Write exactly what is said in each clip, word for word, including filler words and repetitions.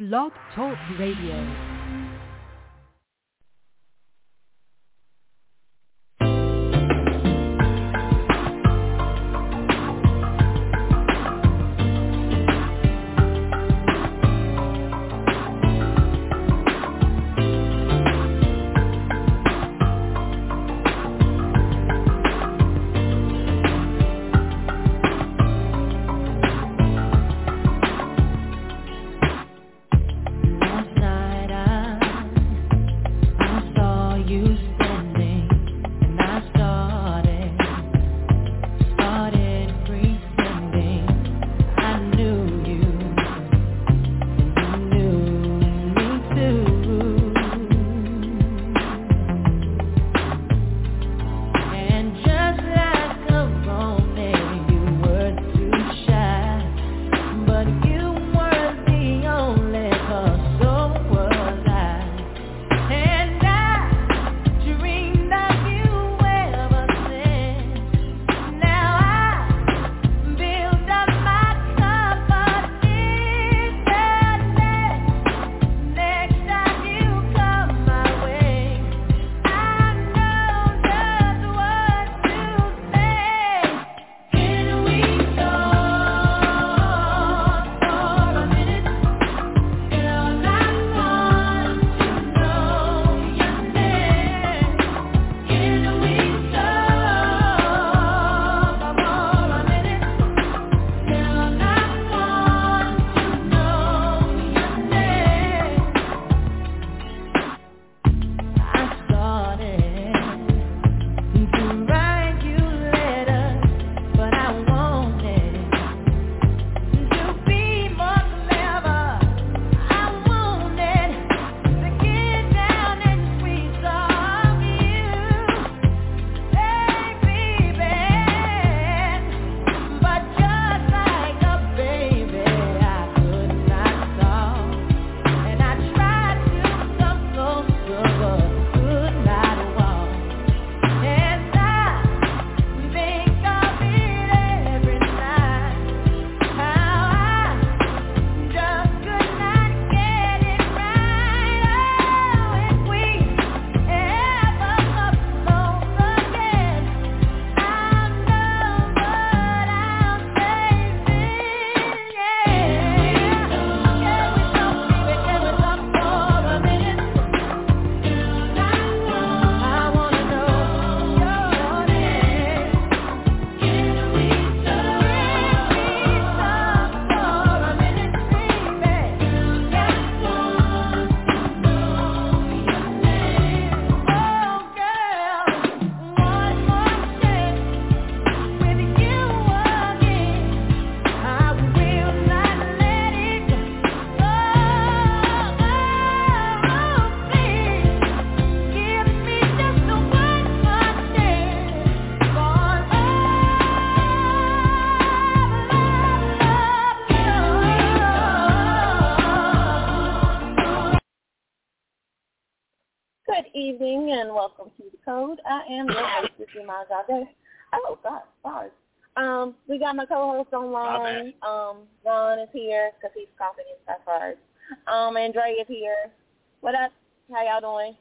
Blog Talk Radio. And welcome to The Code. I am your host, Iman Jade. Oh, God, sorry. Um, we got my co-host online. Um, Ron is here because he's coughing and stuff first. Um, Andre is here. What up? How y'all doing?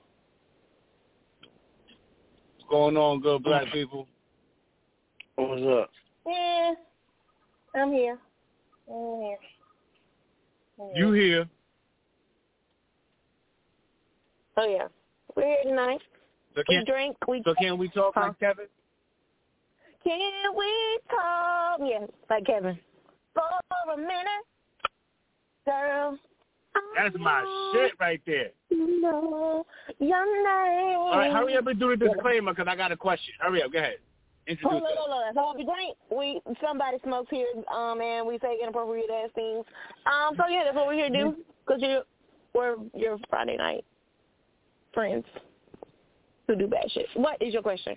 What's going on, good black people? What's up? Yeah, I'm here. I'm here. I'm here. You here? Oh, yeah. We're here tonight. So we drink. We so can we talk huh? like Kevin? Can we talk? Yeah, like Kevin. For a minute, girl. That's my shit right there. You know your name. All right, hurry up and do the disclaimer because I got a question. Hurry up, go ahead. Introduce hold on, hold on. So we drink. We somebody smokes here, um, and we say inappropriate ass things. Um, so yeah, that's what we're here to do because you we're your Friday night friends who do bad shit. What is your question?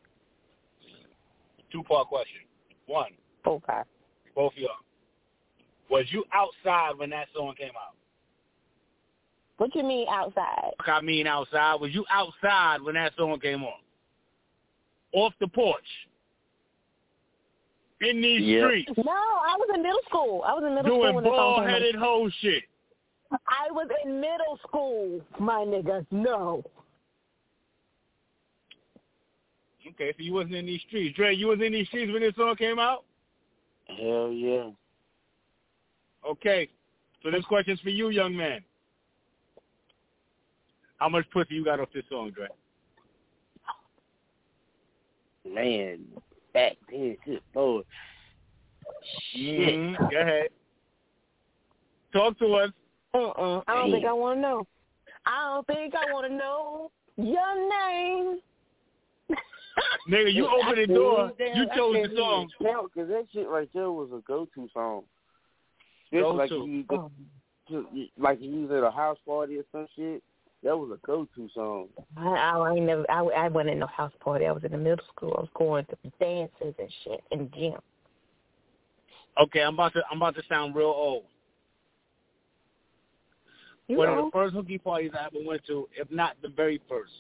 Two-part question. One. Okay. Both of y'all. Was you outside when that song came out? What you mean outside? I mean outside. Was you outside when that song came on? Off the porch? In these yep. streets? No, I was in middle school. I was in middle Doing school when the song came on. Doing bald-headed hoe shit. I was in middle school, my nigga. No. Okay, so you wasn't in these streets. Dre, you was in these streets when this song came out? Hell yeah. Okay, so this question's for you, young man. How much pussy you got off this song, Dre? Man, back then, good Lord. Shit. Mm-hmm. Go ahead. Talk to us. Uh-uh. I don't think I want to know. I don't think I want to know your name. Nigga, you opened the door. You chose the song. Because that shit right there was a go-to song. Go like to. If you, oh. Like if you was at a house party or some shit, that was a go-to song. I, I ain't never. I, I wasn't in no house party. I was in the middle school. I was going to dances and shit in the gym. Okay, I'm about to. I'm about to sound real old. You One know. of the first hooky parties I ever went to, if not the very first.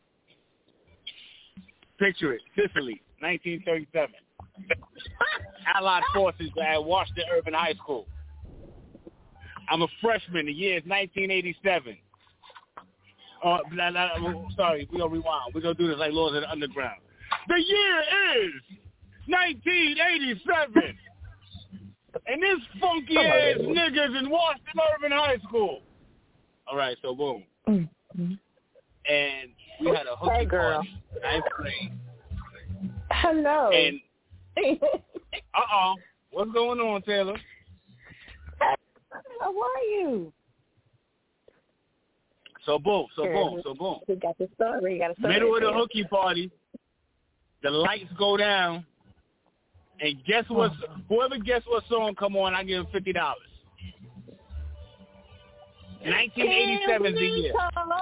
Picture it, Sicily, nineteen thirty-seven. Allied forces at Washington Urban High School. I'm a freshman. The year is nineteen eighty-seven. Uh, nah, nah, sorry, we're going to rewind. We're going to do this like Lords of the Underground. The year is nineteen eighty-seven. And this funky-ass niggas in Washington Urban High School. All right, so boom. Mm-hmm. And we had a hooky hey, girl. party. Ninth grade. Hello. And, uh-oh, what's going on, Taylor? How are you? So boom, so boom, so boom. We got the story. You got a story. Middle of the hooky party, the lights go down, and guess what? Oh. Whoever guess what song come on, I give him fifty dollars. nineteen eighty-seven is the year.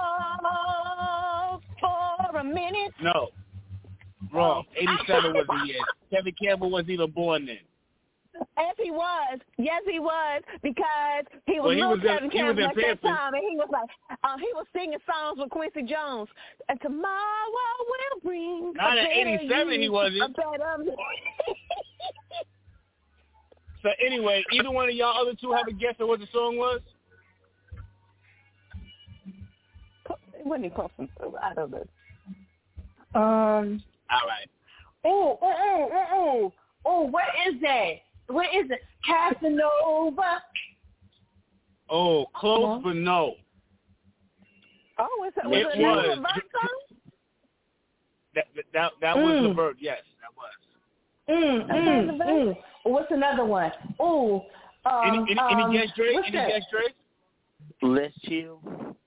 For a minute. No, wrong. eighty-seven was the year. Kevin Campbell wasn't even born then. Yes, he was. Yes, he was, because he was well, he little was Kevin in, Campbell at that Pampas. time, and he was like, uh, he was singing songs with Quincy Jones. And tomorrow will bring. Not in eighty-seven, he wasn't. So anyway, either one of y'all other two have a guess at what the song was? When he posted, I don't know. Um. All right. Oh, oh, oh, oh, oh. Oh, what is that? What is it? Casanova? Oh, close uh-huh. but no. Oh, is that, was it it was. a Levert song? That, that, that mm. was Levert, yes, that was. Mm, mm, mm. What's another one? Oh, um, any, any, um, any guess, Drake? What's any that? guess, Drake? Let's Chill.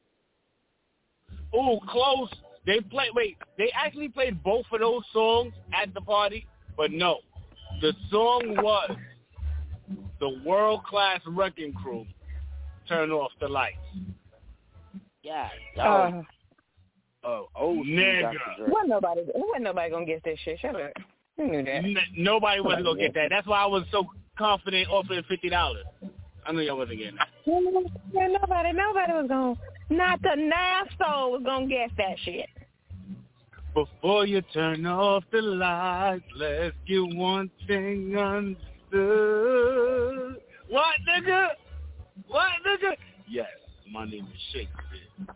Oh, close. They play. Wait, they actually played both of those songs at the party, but no. The song was the World Class Wrecking Crew, Turn Off the Lights. Yeah. Uh, oh, oh, nigga. Wasn't nobody, wasn't nobody going to guess that shit. Shut up. You knew that. N- nobody wasn't going to get that. That's why I was so confident offering fifty dollars. I knew y'all wasn't getting that. Yeah, nobody, nobody was going to, not the Nassau was going to guess that shit. Before you turn off the lights, let's get one thing understood. What, nigga? What, nigga? Yes, my name is Shakespeare.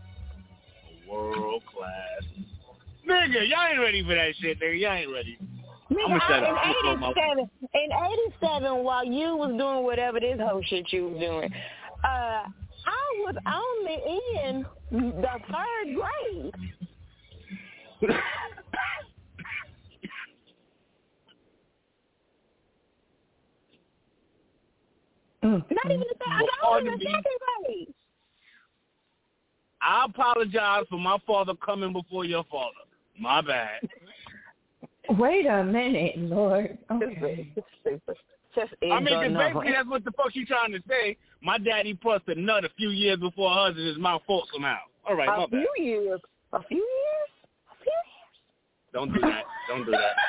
World class. Nigga, y'all ain't ready for that shit, nigga. Y'all ain't ready. Nigga, I'm gonna shut up. in eighty-seven, in eighty-seven, while you was doing whatever this whole shit you was doing, uh, I was only in the third grade. mm. Not even the third. I was in the second grade. I apologize for my father coming before your father. My bad. Wait a minute, Lord. Okay. I mean, because basically that's what the fuck you trying to say. My daddy pussed a nut a few years before hers and his mouth fault somehow. All right, a my bad. A few years. A few years? A few years. Don't do that. Don't do that.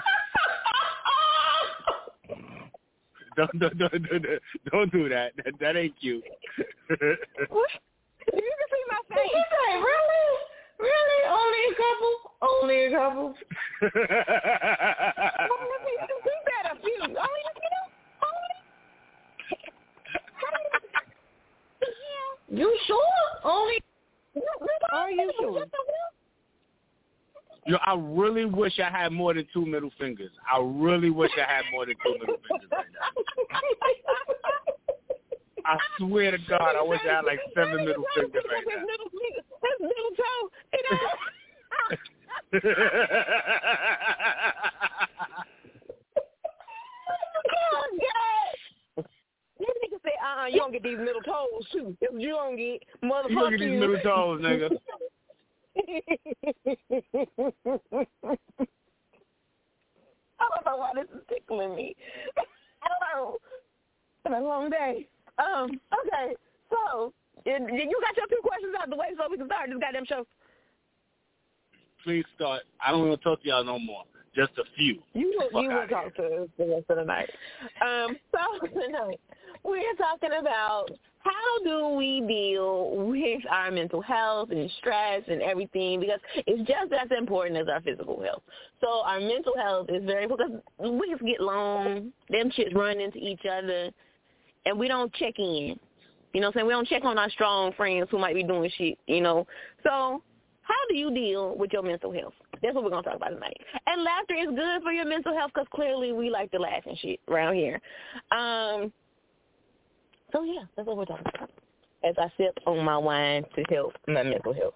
don't, don't, don't, don't, don't do that. That, that ain't cute. What? You can see my face. He's like, really? Really? Only a couple? Only a couple? He said a few. Only a few? Only? You sure? Only. Are you sure? Yo, I really wish I had more than two middle fingers. I really wish I had more than two middle fingers right now. I swear to God, I wish I had like seven middle fingers right now. That's middle toe. You know? Oh, God. This nigga say, uh-uh, you don't get these middle toes, too. You don't get motherfucker. You don't get these middle toes, nigga. I don't know why this is tickling me. I don't know. It's been a long day. Um, okay, so you got your two questions out of the way so we can start this goddamn show. Please start. I don't want to talk to y'all no more. Just a few. You will, you will talk to us the rest of the night. Um, so tonight we're talking about how do we deal with our mental health and stress and everything, because it's just as important as our physical health. So our mental health is very, because we just get long, them shits run into each other, and we don't check in. You know what I'm saying? We don't check on our strong friends who might be doing shit, you know. So how do you deal with your mental health? That's what we're going to talk about tonight. And laughter is good for your mental health because clearly we like to laugh and shit around here. Um, so, yeah, that's what we're talking about as I sip on my wine to help my mental health.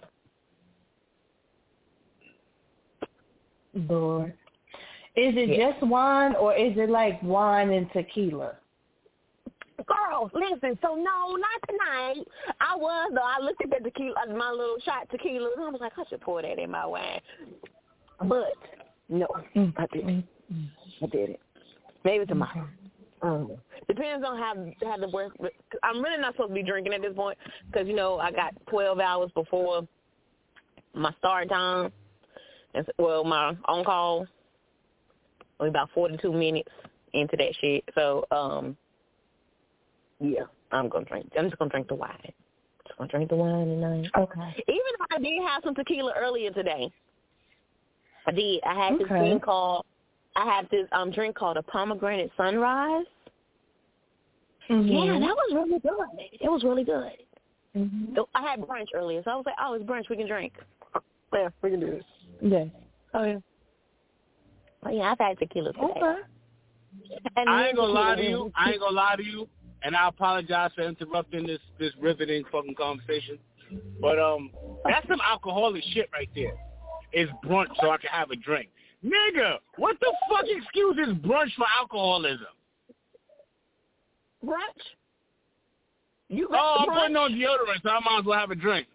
Lord. Is it Yeah. just wine or is it like wine and tequila? Girls, listen, so no, not tonight. I was, though. I looked at the tequila, my little shot tequila, and I was like, I should pour that in my wine. But, no, I didn't. I didn't. Maybe tomorrow. Um, depends on how, how the work. I'm really not supposed to be drinking at this point because, you know, I got twelve hours before my start time. And, well, my on-call, only about forty-two minutes into that shit. So, um, yeah, I'm gonna drink. I'm just gonna drink the wine. Just gonna drink the wine tonight. Okay. Even if I did have some tequila earlier today, I did. I had this Okay. thing called. I had this um drink called a pomegranate sunrise. Mm-hmm. Yeah, that was really good. It was really good. Mm-hmm. So I had brunch earlier, so I was like, oh, it's brunch. We can drink. Yeah, we can do this. Yes. Oh yeah. Oh yeah, I've had tequila today. Okay. And I ain't gonna tequila lie to you. I ain't gonna lie to you. And I apologize for interrupting this, this riveting fucking conversation. But um, that's some alcoholic shit right there. It's brunch so I can have a drink. Nigga, what the fuck excuse is brunch for alcoholism? Brunch? You Oh, got I'm brunch? putting on deodorant, so I might as well have a drink.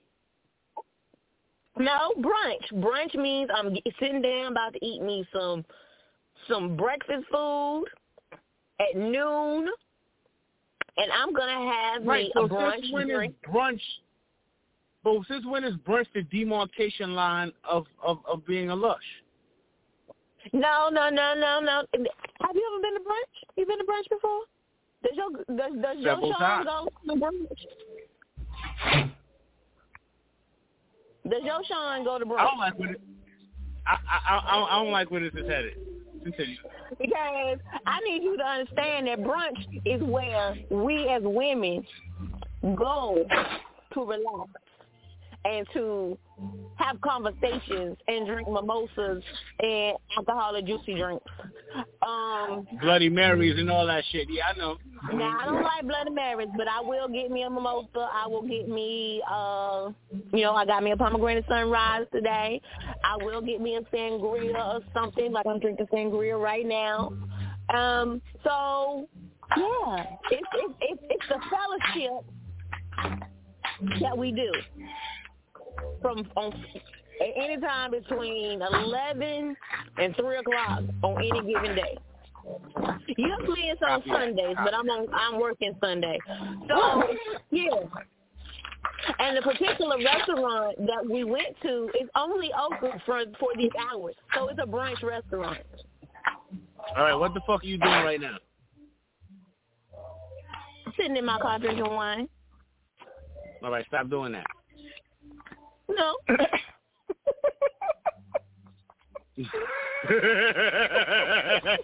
No, brunch. Brunch means I'm g- sitting down about to eat me some some breakfast food at noon, and I'm gonna have Right, me so a brunch since when drink. is brunch, but since when is brunch the demarcation line of, of, of being a lush? No, no, no, no, no. Have you ever been to brunch? You been to brunch before? Does your does, does your Several Sean times. go to brunch? Does your Sean go to brunch? I don't like what it, I, I, I, I don't like where this is headed. Continue. Because I need you to understand that brunch is where we as women go to relax and to have conversations and drink mimosas and alcoholic juicy drinks. Um, Bloody Marys and all that shit. Yeah, I know. now, I don't like Bloody Marys, but I will get me a mimosa. I will get me, uh, you know, I got me a pomegranate sunrise today. I will get me a sangria or something, like I'm drinking sangria right now. Um, so, yeah, it's, it's, it's, it's the fellowship that we do from on any time between eleven and three o'clock on any given day. Usually it's on Sundays, but I'm on I'm working Sunday. So yeah. And the particular restaurant that we went to is only open for for these hours. So it's a brunch restaurant. All right, what the fuck are you doing right now? Sitting in my car drinking wine. All right, stop doing that. No.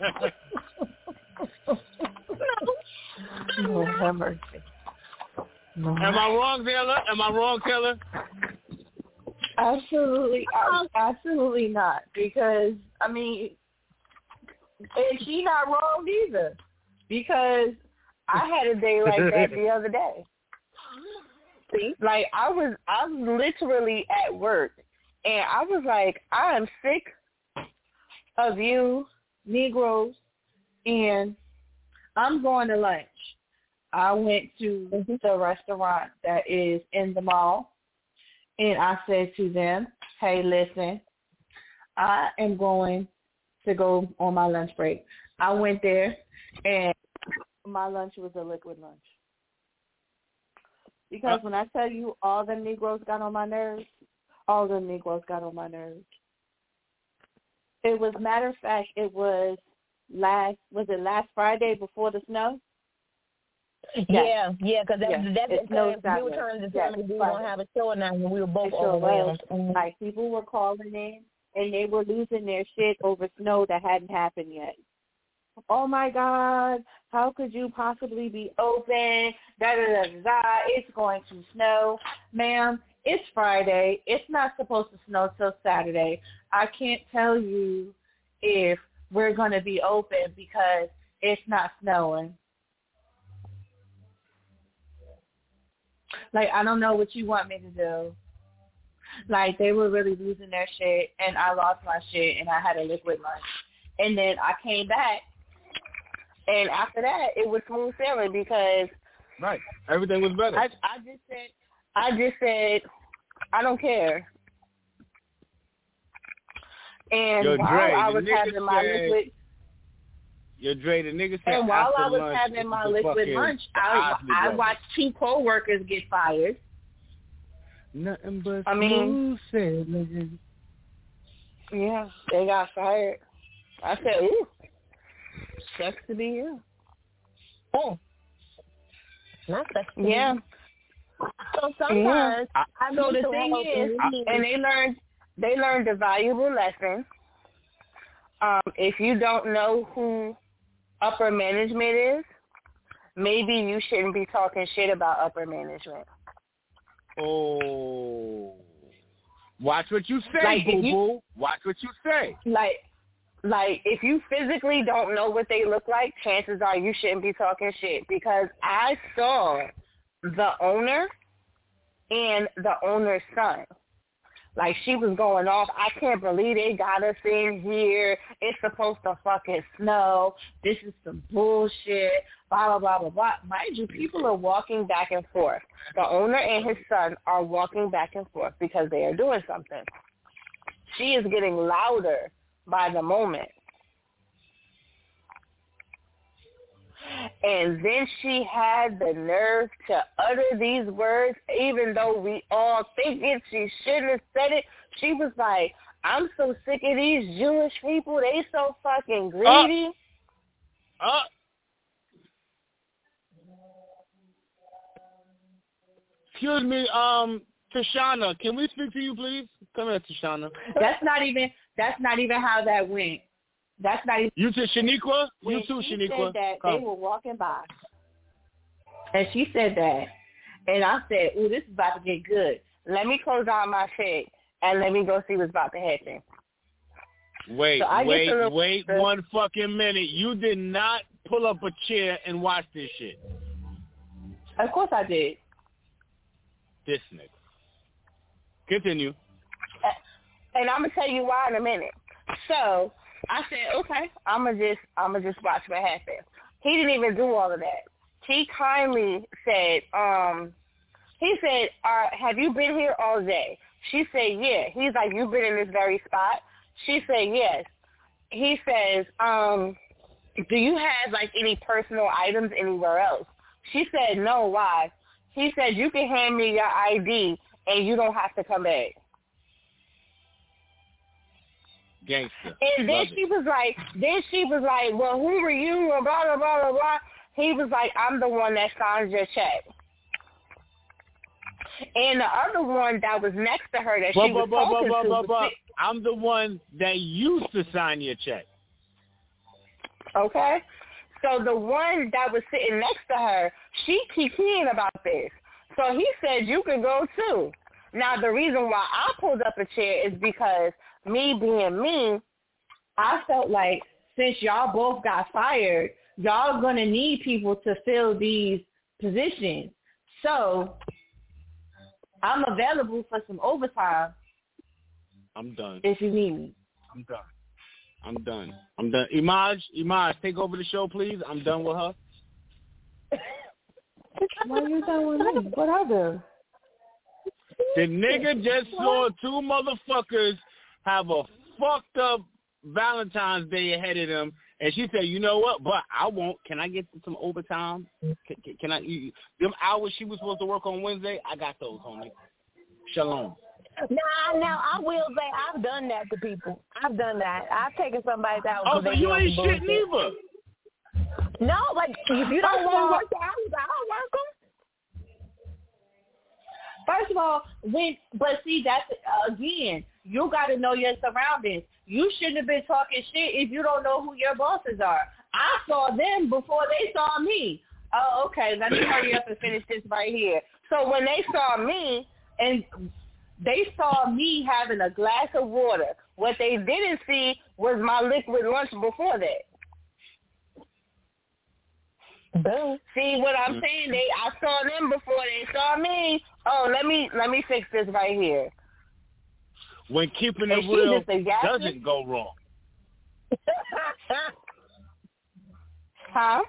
Lord have mercy. Am I wrong, Taylor? Am I wrong, Taylor? Absolutely, absolutely not. Because I mean, and she not wrong either. Because I had a day like that the other day. See, like I was, I was literally at work, and I was like, I am sick of you Negroes, and I'm going to lunch. I went to the restaurant that is in the mall, and I said to them, hey, listen, I am going to go on my lunch break. I went there, and my lunch was a liquid lunch. Because when I tell you all the Negroes got on my nerves, all the Negroes got on my nerves. It was, matter of fact, it was last, was it last Friday before the snow? Yeah, yeah, because that's, yes. that's it the time we were trying to determine if we were going to have a show or not, and we were both overwhelmed. Mm-hmm. Like, people were calling in, and they were losing their shit over snow that hadn't happened yet. Oh, my God, how could you possibly be open? Da-da-da-da, it's going to snow. Ma'am, it's Friday. It's not supposed to snow till Saturday. I can't tell you if we're going to be open because it's not snowing. Like, I don't know what you want me to do. Like, they were really losing their shit, and I lost my shit, and I had a liquid lunch. And then I came back, and after that, it was smooth sailing because right, everything was better. I, I just said, I just said, I don't care. And Yo, while Dre, I was having my said, liquid, Yo, Dre, the nigga said and while after I was lunch, having my liquid fucking, lunch, I I watched two co-workers get fired. Nothing but I mean, smooth sailing. Yeah, they got fired. I said, ooh, sucks to be you. Oh. Not sucks to yeah. be. So sometimes, yeah. I so the thing is, and they learned, they learned a valuable lesson. Um, if you don't know who upper management is, maybe you shouldn't be talking shit about upper management. Oh. Watch what you say, like boo-boo. Watch what you say. Like, like, if you physically don't know what they look like, chances are you shouldn't be talking shit. Because I saw the owner and the owner's son. Like, she was going off. I can't believe they got us in here. It's supposed to fucking snow. This is some bullshit. Blah, blah, blah, blah, blah. Mind you, people are walking back and forth. The owner and his son are walking back and forth because they are doing something. She is getting louder by the moment. And then she had the nerve to utter these words, even though we all think it. She shouldn't have said it. She was like, I'm so sick of these Jewish people. They so fucking greedy. Uh, uh. Excuse me, um, Tashana, can we speak to you, please? Come here, Tashana. That's not even, that's not even how that went. That's not even. You to Shaniqua? When You too, she Shaniqua. said that, Come. they were walking by. And she said that. And I said, ooh, this is about to get good. Let me close down my shit and let me go see what's about to happen. Wait, so wait, little, wait the, one fucking minute. You did not pull up a chair and watch this shit. Of course I did. This nigga. Continue. And I'm going to tell you why in a minute. So I said, okay, I'm going to just I'm gonna just watch what happens. He didn't even do all of that. He kindly said, um, he said, uh, have you been here all day? She said, yeah. He's like, you've been in this very spot? She said, yes. He says, um, do you have, like, any personal items anywhere else? She said, no, why? He said, you can hand me your I D and you don't have to come back. Gangster. And then Love she it. was like, then she was like, well, who were you? And blah, blah, blah, blah, blah. He was like, I'm the one that signs your check. And the other one that was next to her that Blah, she blah, was blah, talking blah, to blah, was blah. sick. I'm the one that used to sign your check. Okay? So the one that was sitting next to her, she kikiing about this. So he said you could go too. Now, the reason why I pulled up a chair is because me being me, I felt like since y'all both got fired, y'all going to need people to fill these positions. So I'm available for some overtime. I'm done. If you need me. I'm done. I'm done. I'm done. Imaj, Imaj, take over the show, please. I'm done with her. Why are you done with me? What I do? The nigga just saw two motherfuckers have a fucked up Valentine's Day ahead of them, and she said, "You know what? But I won't. Can I get some overtime? Can, can, can I? You, them hours she was supposed to work on Wednesday, I got those, homie. Shalom." Now, now I will say I've done that to people. I've done that. I've taken somebody's house. Oh, so you ain't shit neither. No, like if you don't want to work the hours, I don't work them. First of all, when but see that's uh, again, you got to know your surroundings. You shouldn't have been talking shit if you don't know who your bosses are. I saw them before they saw me. Oh, okay. Let me hurry up and finish this right here. So when they saw me and they saw me having a glass of water, what they didn't see was my liquid lunch before that. Boom. See what I'm saying? They I saw them before they saw me. Oh, let me let me fix this right here. When keeping it And she real just exactly- doesn't go wrong. Huh?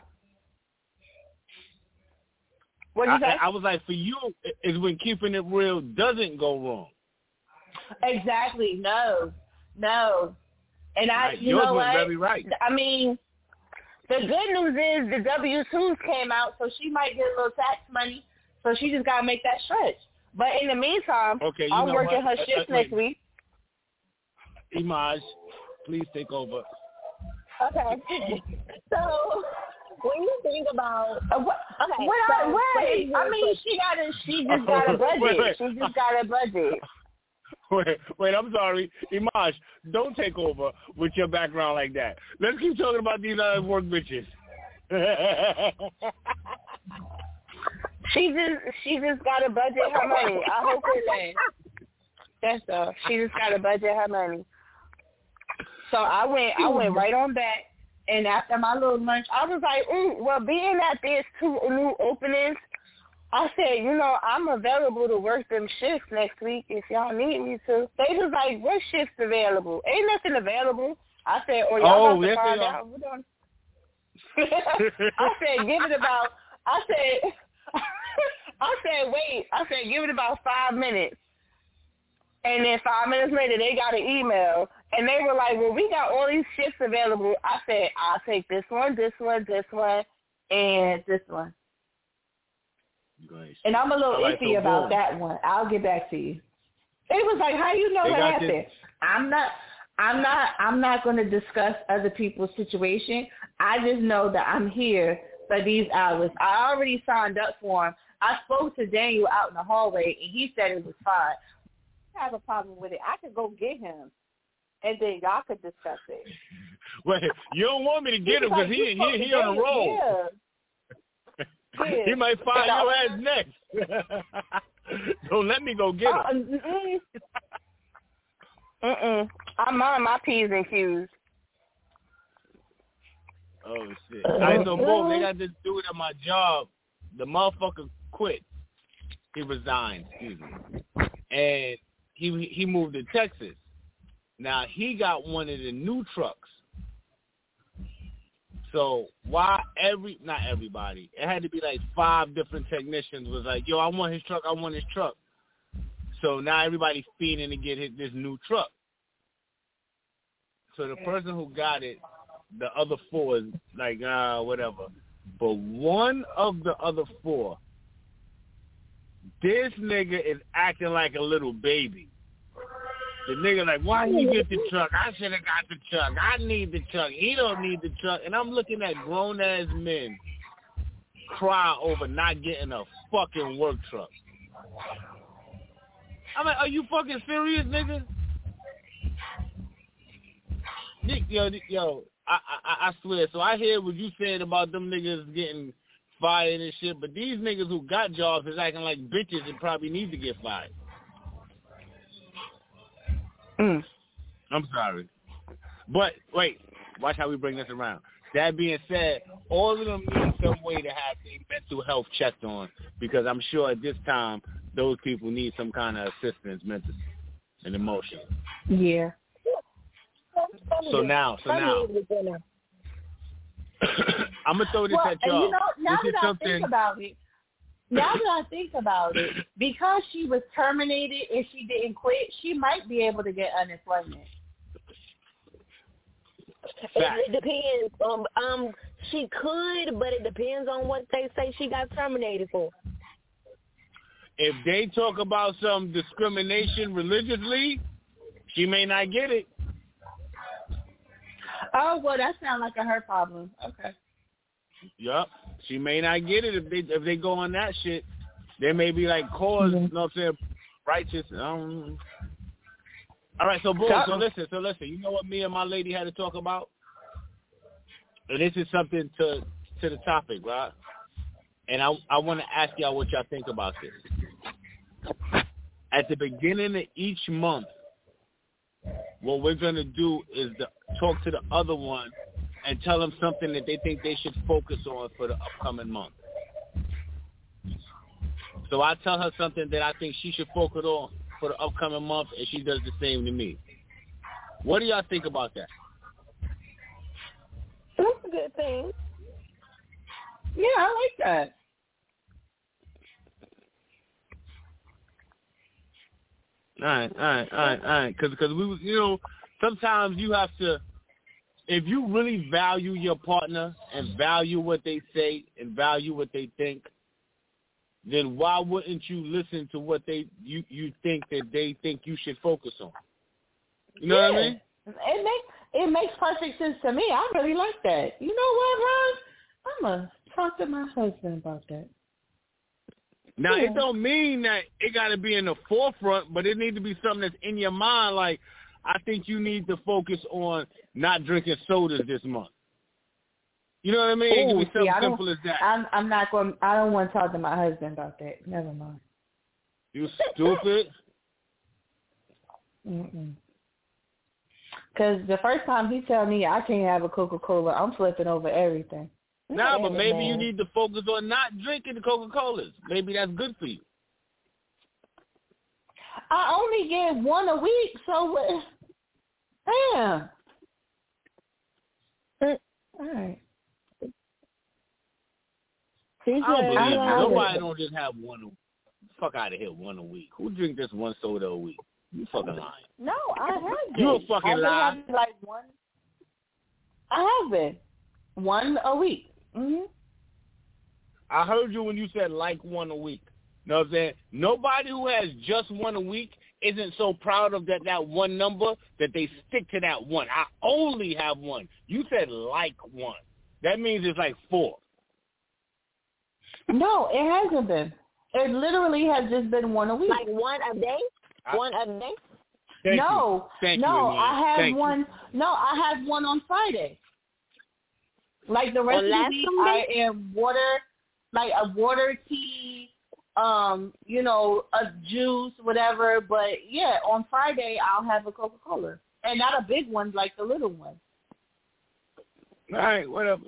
What did you I, say? I was like, for you, is when keeping it real doesn't go wrong. Exactly. No. No. And I, Right. you Yours know went what? very right. I mean, the good news is the W two's came out, so she might get a little tax money. So she just got to make that stretch. But in the meantime, Okay, you I'm know working what? her Uh, shift uh, next wait. week. Imaj, please take over. Okay. So when you think about Uh, what? okay, What? so I, wait. here's I your mean, question. she got a. She just got a budget. Wait, wait. She just got a budget. Wait, wait, I'm sorry. Imaj, don't take over with your background like that. Let's keep talking about these other work bitches. She just she just got to budget her money. I hope it lands. That's all. She just got to budget her money. So I went I went right on back, and after my little lunch, I was like, ooh, well, being that there's two new openings, I said, you know, I'm available to work them shifts next week if y'all need me to. They was like, what shifts available? Ain't nothing available. I said, oh, y'all Oh, about to yes, find they are. out. Hold on. I said, give it about, I said, I said, wait. I said, give it about five minutes. And then five minutes later, they got an email, and they were like, well, we got all these shifts available. I said, I'll take this one, this one, this one, and this one. Nice. And I'm a little All right, iffy so about boom. that one. I'll get back to you. It was like, how you know They what got happened? this- I'm not. I'm not. I'm not going to discuss other people's situation. I just know that I'm here for these hours. I already signed up for them. I spoke to Daniel out in the hallway, and he said it was fine. I have a problem with it. I could go get him, and then y'all could discuss it. Wait, you don't want me to get him because he, he, he on the roll. Yeah. Yeah. He might find your ass next. Don't let me go get him. Uh, mm-mm. Mm-mm. I'm on my P's and Q's. Oh, shit. I know both. They got this dude at my job. The motherfucker quit. He resigned, excuse me. And he he moved to Texas. Now, he got one of the new trucks. So why every, not everybody, it had to be like five different technicians was like, yo, I want his truck, I want his truck. So now everybody's feeding to get his, this new truck. So the person who got it, the other four is like, ah, uh, whatever. But one of the other four, this nigga is acting like a little baby. The nigga like, why you get the truck? I should have got the truck. I need the truck. He don't need the truck. And I'm looking at grown-ass men cry over not getting a fucking work truck. I'm like, are you fucking serious, nigga? Yo, yo, I, I, I swear. So I hear what you said about them niggas getting fired and shit, but these niggas who got jobs is acting like bitches and probably need to get fired. Mm. I'm sorry. But, wait, watch how we bring this around. That being said, all of them need some way to have their mental health checked on, because I'm sure at this time those people need some kind of assistance mentally and emotionally. Yeah. So now, so now, I'm gonna throw this well, at y'all. And you know, now this that is I something... think about it, now that I think about it, because she was terminated and she didn't quit, she might be able to get unemployment. It, it depends. Um, um, she could, but it depends on what they say she got terminated for. If they talk about some discrimination religiously, she may not get it. Oh, well, that sounds like a her problem. Okay. Yup. She may not get it if they if they go on that shit. There may be like cause, mm-hmm. you know what I'm saying, righteous. Um, all right, so boom. So listen, so listen. You know what me and my lady had to talk about? And this is something to to the topic, right? And I I want to ask y'all what y'all think about this. At the beginning of each month, what we're gonna do is the, talk to the other one and tell them something that they think they should focus on for the upcoming month. So I tell her something that I think she should focus on for the upcoming month, and she does the same to me. What do y'all think about that? That's a good thing. Yeah, I like that. All right, all right, all right, all right. Because because we, you know, sometimes you have to, if you really value your partner and value what they say and value what they think, then why wouldn't you listen to what they you, you think that they think you should focus on? You know yeah. what I mean? It makes it makes perfect sense to me. I really like that. You know what, Ron? I'm gonna talk to my husband about that. Now, yeah. it don't mean that it got to be in the forefront, but it need to be something that's in your mind. Like, I think you need to focus on not drinking sodas this month. You know what I mean? Ooh, it can be something see, simple as that. I'm, I'm not going. I don't want to talk to my husband about that. Never mind. You stupid. Mm-mm. Because the first time he tell me I can't have a Coca-Cola, I'm flipping over everything. No, nah, but maybe you need to focus on not drinking the Coca-Colas. Maybe that's good for you. I only get one a week, so what? Damn. All right. I don't believe you. Nobody don't just have one a week. Fuck out of here, one a week. Who drink this one soda a week? You fucking lying. No, I haven't. You a fucking I've lie. been like one. I have been. One a week. Mm-hmm. I heard you when you said like one a week. You know what I'm saying? Nobody who has just one a week isn't so proud of that, that one number that they stick to that one. I only have one. You said like one. That means it's like four. No, it hasn't been. It literally has just been one a week. Like one a day? I, one a day? Thank no, you. Thank no, you, I have Thank one. You. No, I have one on Friday. Like the rest On of last the week, Sunday? I am water, like a water, tea, um, you know, a juice, whatever. But yeah, on Friday I'll have a Coca-Cola, and not a big one, like the little one. All right, whatever.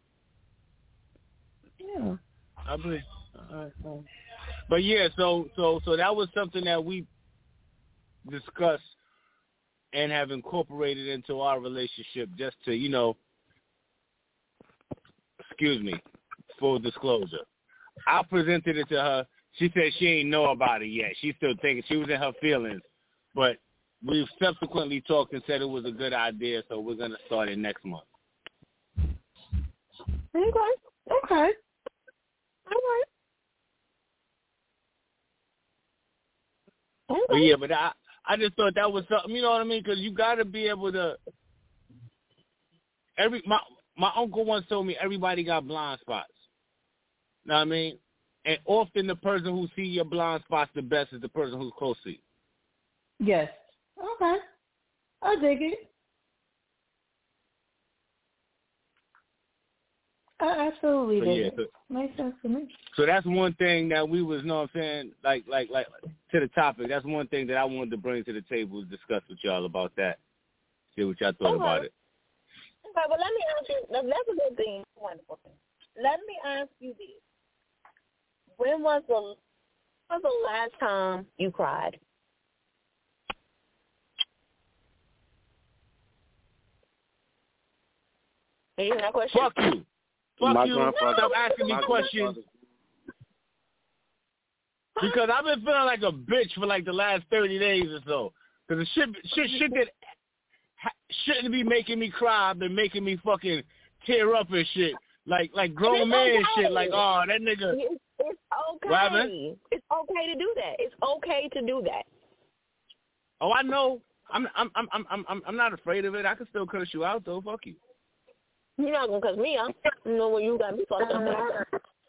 Yeah, I believe. All right, all right. But yeah, so so so that was something that we discussed and have incorporated into our relationship, just to, you know. Excuse me, full disclosure. I presented it to her. She said she ain't know about it yet. She's still thinking. She was in her feelings. But we've subsequently talked and said it was a good idea, so we're going to start it next month. Okay. Okay. All right. Okay. But yeah, but I, I just thought that was something, you know what I mean? Because you got to be able to, every, my, My uncle once told me everybody got blind spots. Know what I mean? And often the person who see your blind spots the best is the person who's close to you. Yes. Okay. I dig it. I absolutely So, did. yeah, so, Makes sense to me. So that's one thing that we was, you know what I'm saying, like, like, like, to the topic. That's one thing that I wanted to bring to the table, discuss with y'all about that. See what y'all thought okay. about it. Okay, well, let me ask you, that's a good thing, wonderful thing. Let me ask you this. When was the, when was the last time you cried? Can you hear that question? Fuck you. Fuck My you. grandfather- Stop asking me my questions. grandfather- Because I've been feeling like a bitch for like the last thirty days or so. Because the shit, shit, shit that ha- shouldn't be making me cry, I've been making me fucking tear up and shit. Like, like grown man okay. shit. Like, oh, that nigga. It's, it's okay. What happened? It's okay to do that. It's okay to do that. Oh, I know. I'm, I'm, I'm, I'm, I'm, I'm not afraid of it. I can still curse you out though. Fuck you. You're not gonna cuss me out. You know what you got me fucked up there.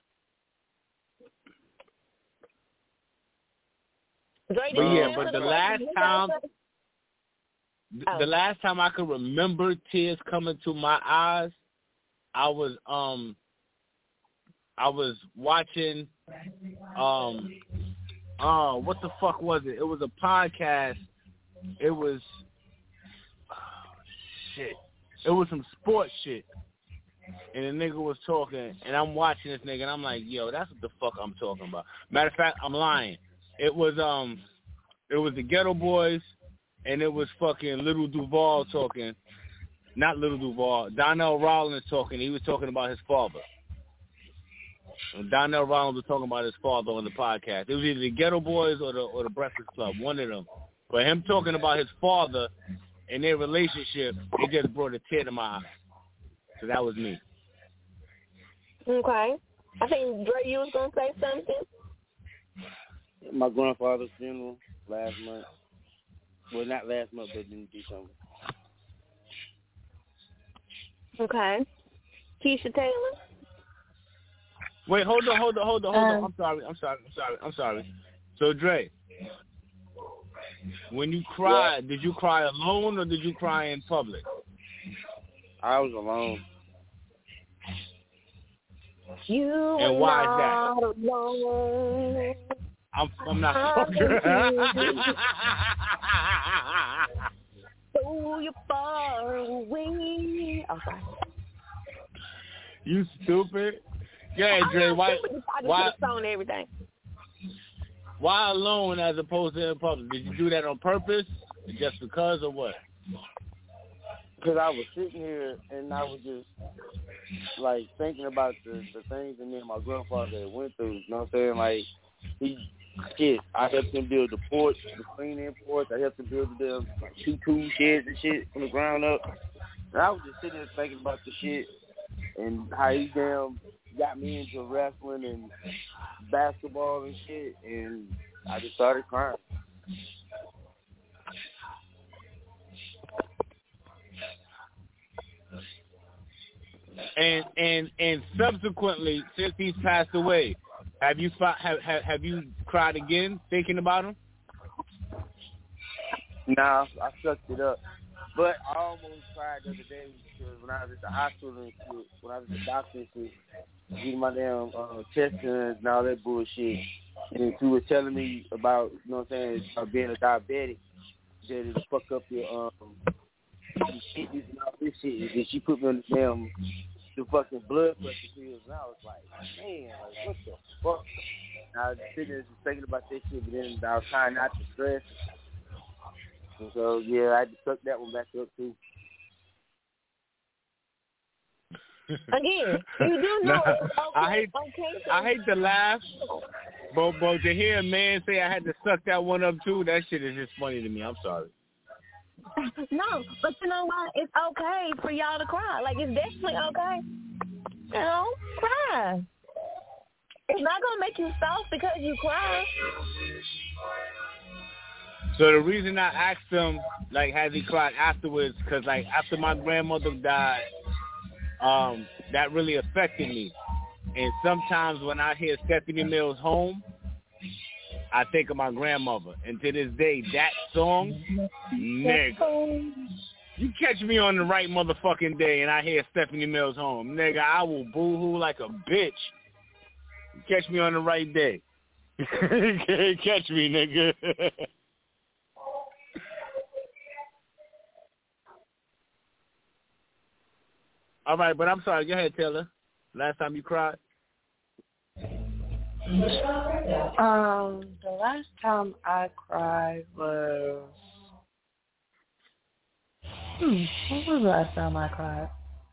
Dre, But did yeah, you but answer the the last question? time, th- Oh. the last time I could remember tears coming to my eyes, I was um, I was watching um, oh, what the fuck was it? It was a podcast. It was oh, shit. It was some sports shit. And the nigga was talking, and I'm watching this nigga, and I'm like, yo, that's what the fuck I'm talking about. Matter of fact, I'm lying. It was um, it was the Ghetto Boys, and it was fucking Little Duval talking. Not Little Duval. Donnell Rollins talking. He was talking about his father. And Donnell Rollins was talking about his father on the podcast. It was either the Ghetto Boys or the or the Breakfast Club, one of them. But him talking about his father and their relationship, it just brought a tear to my eye. So that was me. Okay. I think Dre, you was gonna say something. My grandfather's funeral last month. Well, not last month, but in December. Okay. Keisha Taylor. Wait, hold on, hold on, hold on, hold on. Um, I'm sorry, I'm sorry, I'm sorry, I'm sorry. So, Dre, when you cried, did you cry alone or did you cry in public? I was alone. You And are why is not that? alone. I'm, I'm not fucking. So you're far away. Oh, sorry. You stupid. Yeah, Dre, I'm why, stupid. I just why, put a song and everything. why alone as opposed to in public? Did you do that on purpose, just because, or what? Because I was sitting here and I was just like thinking about the, the things that me and my grandfather had went through. You know what I'm saying? Like, he, shit, I helped him build the porch, the clean-in porch. I helped him build the like, two tool sheds and shit from the ground up. And I was just sitting there thinking about the shit and how he damn got me into wrestling and basketball and shit. And I just started crying. And and and subsequently, since he's passed away, have you fi- have have, have you cried again thinking about him? Nah, I sucked it up. But I almost cried the other day because when I was at the hospital and shit, when I was at the doctor and shit, getting my damn uh, chest and all that bullshit, and she was telling me about, you know what I'm saying, about being a diabetic, that it'll fuck up your um your kidneys and all this shit. And she put me on the damn the fucking blood pressure pills, and I was like, man, like what the fuck? And I was sitting there just thinking about that shit, but then I was trying not to stress. And so, yeah, I had to suck that one back up, too. Again, you do know Nah, it's okay. I hate, okay I hate to laugh, but, but to hear a man say I had to suck that one up, too, that shit is just funny to me. I'm sorry. No, but you know what? It's okay for y'all to cry. Like, it's definitely okay. You know, cry. It's not going to make you soft because you cry. So the reason I asked him, like, has he cried afterwards, because, like, after my grandmother died, um, that really affected me. And sometimes when I hear Stephanie Mills' Home, I think of my grandmother. And to this day, that song, nigga, You catch me on the right motherfucking day and I hear Stephanie Mills home. Nigga, I will boo-hoo like a bitch. You catch me on the right day. Catch me, nigga. All right, but I'm sorry. Go ahead, Taylor. Last time you cried? Um, the last time I cried was... Hmm, what was the last time I cried?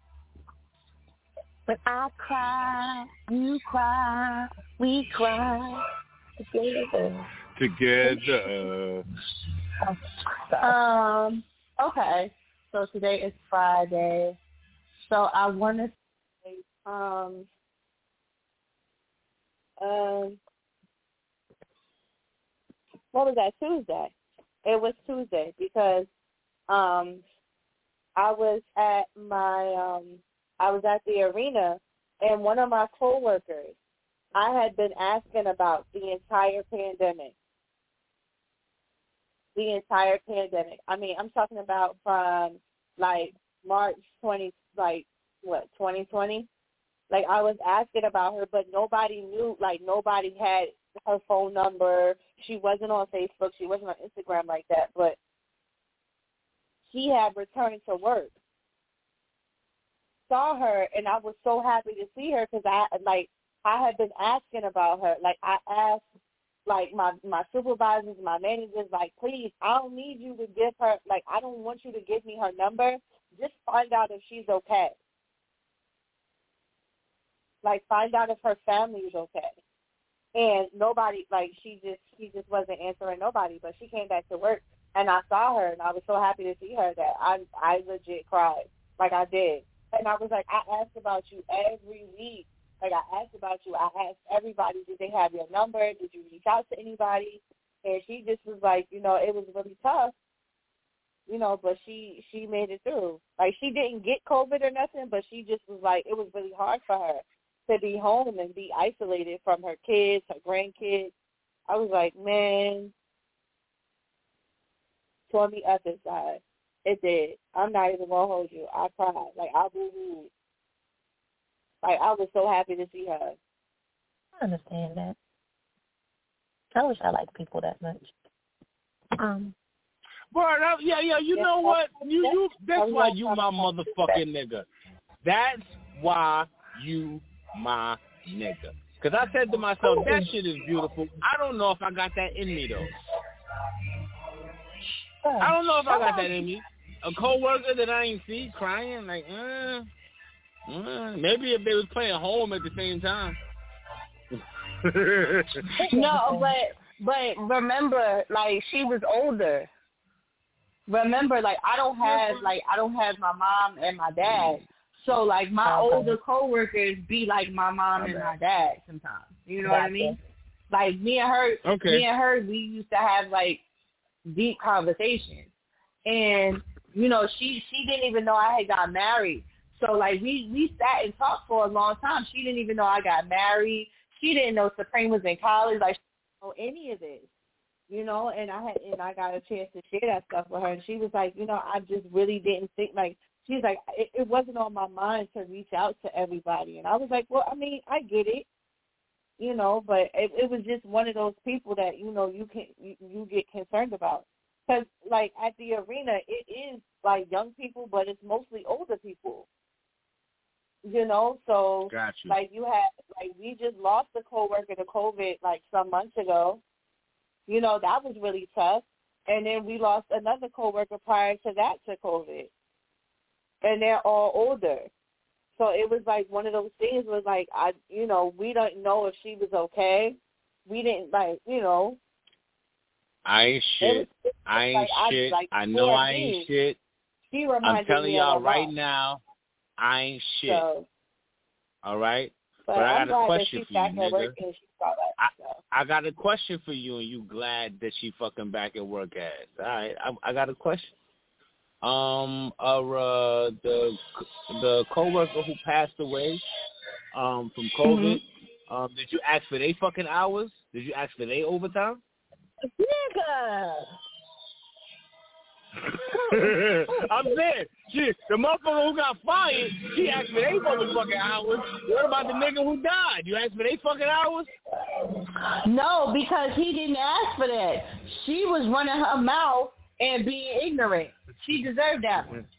When I cry, you cry, we cry together. Together. Um, okay. So today is Friday. So I want to say, um, um, what was that, Tuesday? It was Tuesday because um, I was at my, um, I was at the arena, and one of my coworkers, I had been asking about the entire pandemic. The entire pandemic. I mean, I'm talking about from like March twentieth, like what, twenty twenty? Like I was asking about her, but nobody knew. Like nobody had her phone number. She wasn't on Facebook. She wasn't on Instagram like that. But she had returned to work. Saw her, and I was so happy to see her because I like I had been asking about her. Like I asked. Like, my, my supervisors, my managers, like, please, I don't need you to give her, like, I don't want you to give me her number. Just find out if she's okay. Like, find out if her family is okay. And nobody, like, she just, she just wasn't answering nobody, but she came back to work, and I saw her, and I was so happy to see her that I, I legit cried. Like, I did. And I was like, I asked about you every week. Like, I asked about you. I asked everybody, did they have your number? Did you reach out to anybody? And she just was like, you know, it was really tough, you know, but she, she made it through. Like, she didn't get COVID or nothing, but she just was like, it was really hard for her to be home and be isolated from her kids, her grandkids. I was like, man, tore me up inside. It did. I'm not even going to hold you. I cried. Like, I boo-hooed. Like, I was so happy to see her. I understand that. I wish I liked people that much. Um, Bro, that, yeah, yeah, you know what? You, you. That's why you my motherfucking nigga. That's why you my nigga. Because I said to myself, that shit is beautiful. I don't know if I got that in me, though. I don't know if I got that in me. A coworker that I ain't see crying, like, uh, uh, maybe if they was playing home at the same time. No, but but remember, like, she was older. Remember, like, I don't have like I don't have my mom and my dad. So like my okay. older coworkers be like my mom and my dad sometimes. You know Gotcha. what I mean? Like me and her, okay. me and her, we used to have like deep conversations. And you know, she she didn't even know I had got married. So like we we sat and talked for a long time. She didn't even know I got married. She didn't know Supreme was in college. Like she didn't know any of this. You know, and I had and I got a chance to share that stuff with her, and she was like, you know, I just really didn't think like she's like it, it wasn't on my mind to reach out to everybody, and I was like, well, I mean, I get it, you know, but it, it was just one of those people that you know you can you, you get concerned about because like at the arena it is like young people, but it's mostly older people, you know, so Got you. like you had like we just lost a coworker to COVID like some months ago. You know, that was really tough. And then we lost another coworker prior to that to COVID. And they're all older. So it was like one of those things was like, I, you know, we don't know if she was okay. We didn't, like, you know. I ain't shit. Was, I ain't like, shit. I, like, I know I me, ain't shit. She reminded I'm telling me y'all of right mom. now, I ain't shit. So, all right? But, but I I'm got a glad question that for she's back you, at nigga. work and she saw that, I, so. I got a question for you, and you glad that she fucking back at work ass. All right, I, I got a question. Um, uh, the the coworker who passed away, um, from COVID. Mm-hmm. Um, did you ask for their fucking hours? Did you ask for their overtime? Nigga. I'm saying, shit, the motherfucker who got fired, she asked for they motherfucking hours. What about the nigga who died? You asked for they fucking hours? No, because he didn't ask for that. She was running her mouth and being ignorant. She deserved that one.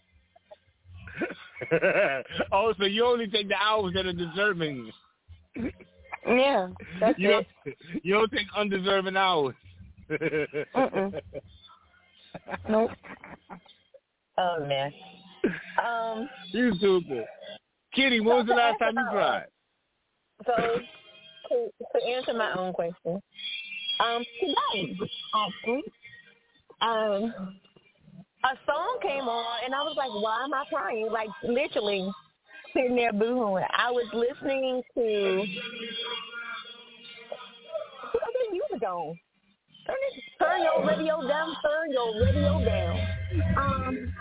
Oh, so you only take the hours that are deserving. Yeah, that's you it. Don't, you don't take undeserving hours. Mm-mm. Nope. Oh, man. Um, you stupid. Kitty, when was the last time you cried? So, to, to answer my own question, um, today, actually, um, a song came on, and I was like, why am I crying? Like, literally sitting there boohooing. I was listening to, turn the music on. Turn, it, turn your radio down, turn your radio down. Um,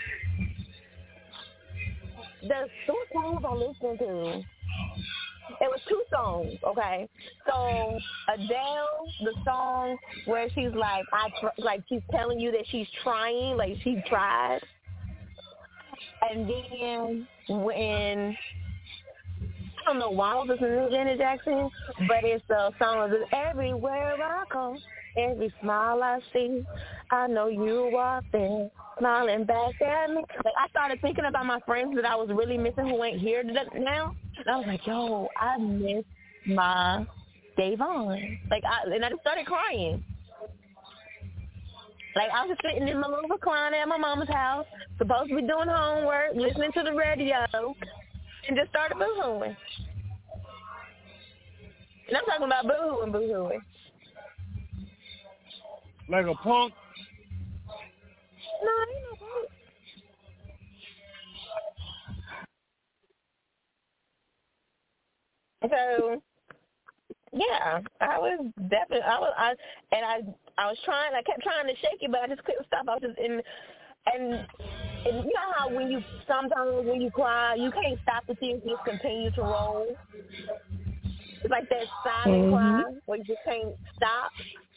the two songs I listened to, it was two songs, okay? So Adele, the song where she's like, I tr- like she's telling you that she's trying, like she tried. And then when, I don't know why I was listening to Janet Jackson, but it's the song of Everywhere I Go, every smile I see, I know you are there, smiling back at me. Like, I started thinking about my friends that I was really missing who ain't here now. And I was like, yo, I miss my Davon. Like, I, and I just started crying. Like, I was sitting in my little recliner at my mama's house, supposed to be doing homework, listening to the radio, and just started boo-hooing. And I'm talking about boo-hooing, boo-hooing. Like a punk? No, I ain't no punk. So, yeah, I was definitely, I was, I, and I, I was trying, I kept trying to shake it, but I just couldn't stop. I was just in, and, and you know how when you, sometimes when you cry, you can't stop the tears, you just continue to roll. It's like that silent mm-hmm. cry where you just can't stop.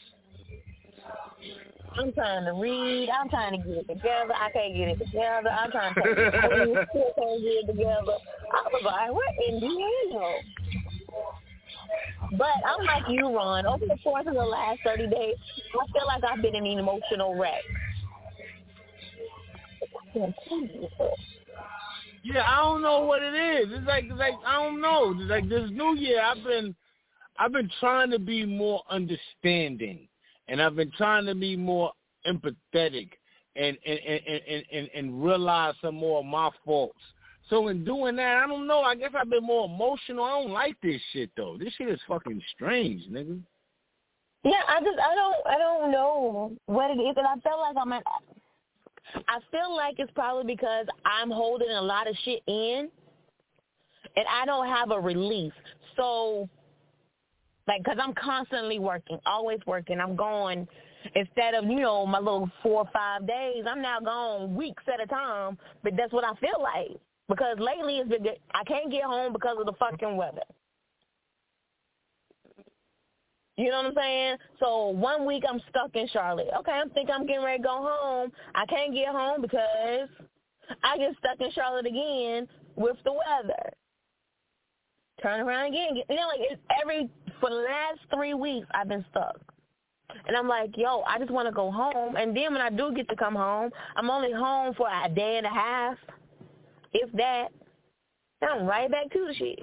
I'm trying to read. I'm trying to get it together. I can't get it together. I'm trying to take it. I still can't get it together. I was like, what in the hell? But I'm like you, Ron. Over the course of the last thirty days, I feel like I've been in an emotional wreck. Yeah, I don't know what it is. It's like, it's like I don't know. It's like this new year, I've been, I've been trying to be more understanding, and I've been trying to be more empathetic, and and and and, and, and realize some more of my faults. So in doing that, I don't know. I guess I've been more emotional. I don't like this shit though. This shit is fucking strange, nigga. Yeah, I just I don't I don't know what it is, and I feel like I'm at. I feel like it's probably because I'm holding a lot of shit in, and I don't have a release. So, like, because I'm constantly working, always working. I'm going, instead of, you know, my little four or five days, I'm now gone weeks at a time, but that's what I feel like. Because lately it's been, I can't get home because of the fucking weather. You know what I'm saying? So one week I'm stuck in Charlotte. Okay, I think I'm getting ready to go home. I can't get home because I get stuck in Charlotte again with the weather. Turn around again. You know, like it's every, for the last three weeks I've been stuck. And I'm like, yo, I just want to go home. And then when I do get to come home, I'm only home for a day and a half, if that. Then I'm right back to the shit.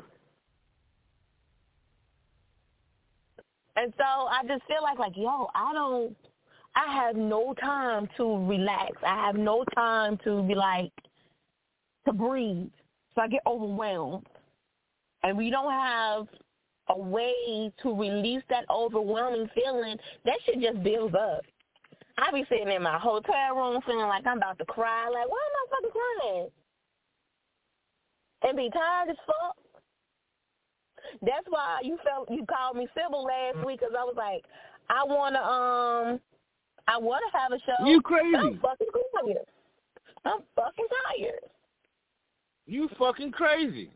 And so I just feel like, like, yo, I don't, I have no time to relax. I have no time to be like, to breathe. So I get overwhelmed. And we don't have a way to release that overwhelming feeling. That shit just builds up. I be sitting in my hotel room feeling like I'm about to cry. Like, why am I fucking crying? And be tired as fuck. That's why you felt you called me Sybil last week, because I was like, I wanna um, I wanna have a show. You crazy? I'm fucking tired. I'm fucking tired. You fucking crazy.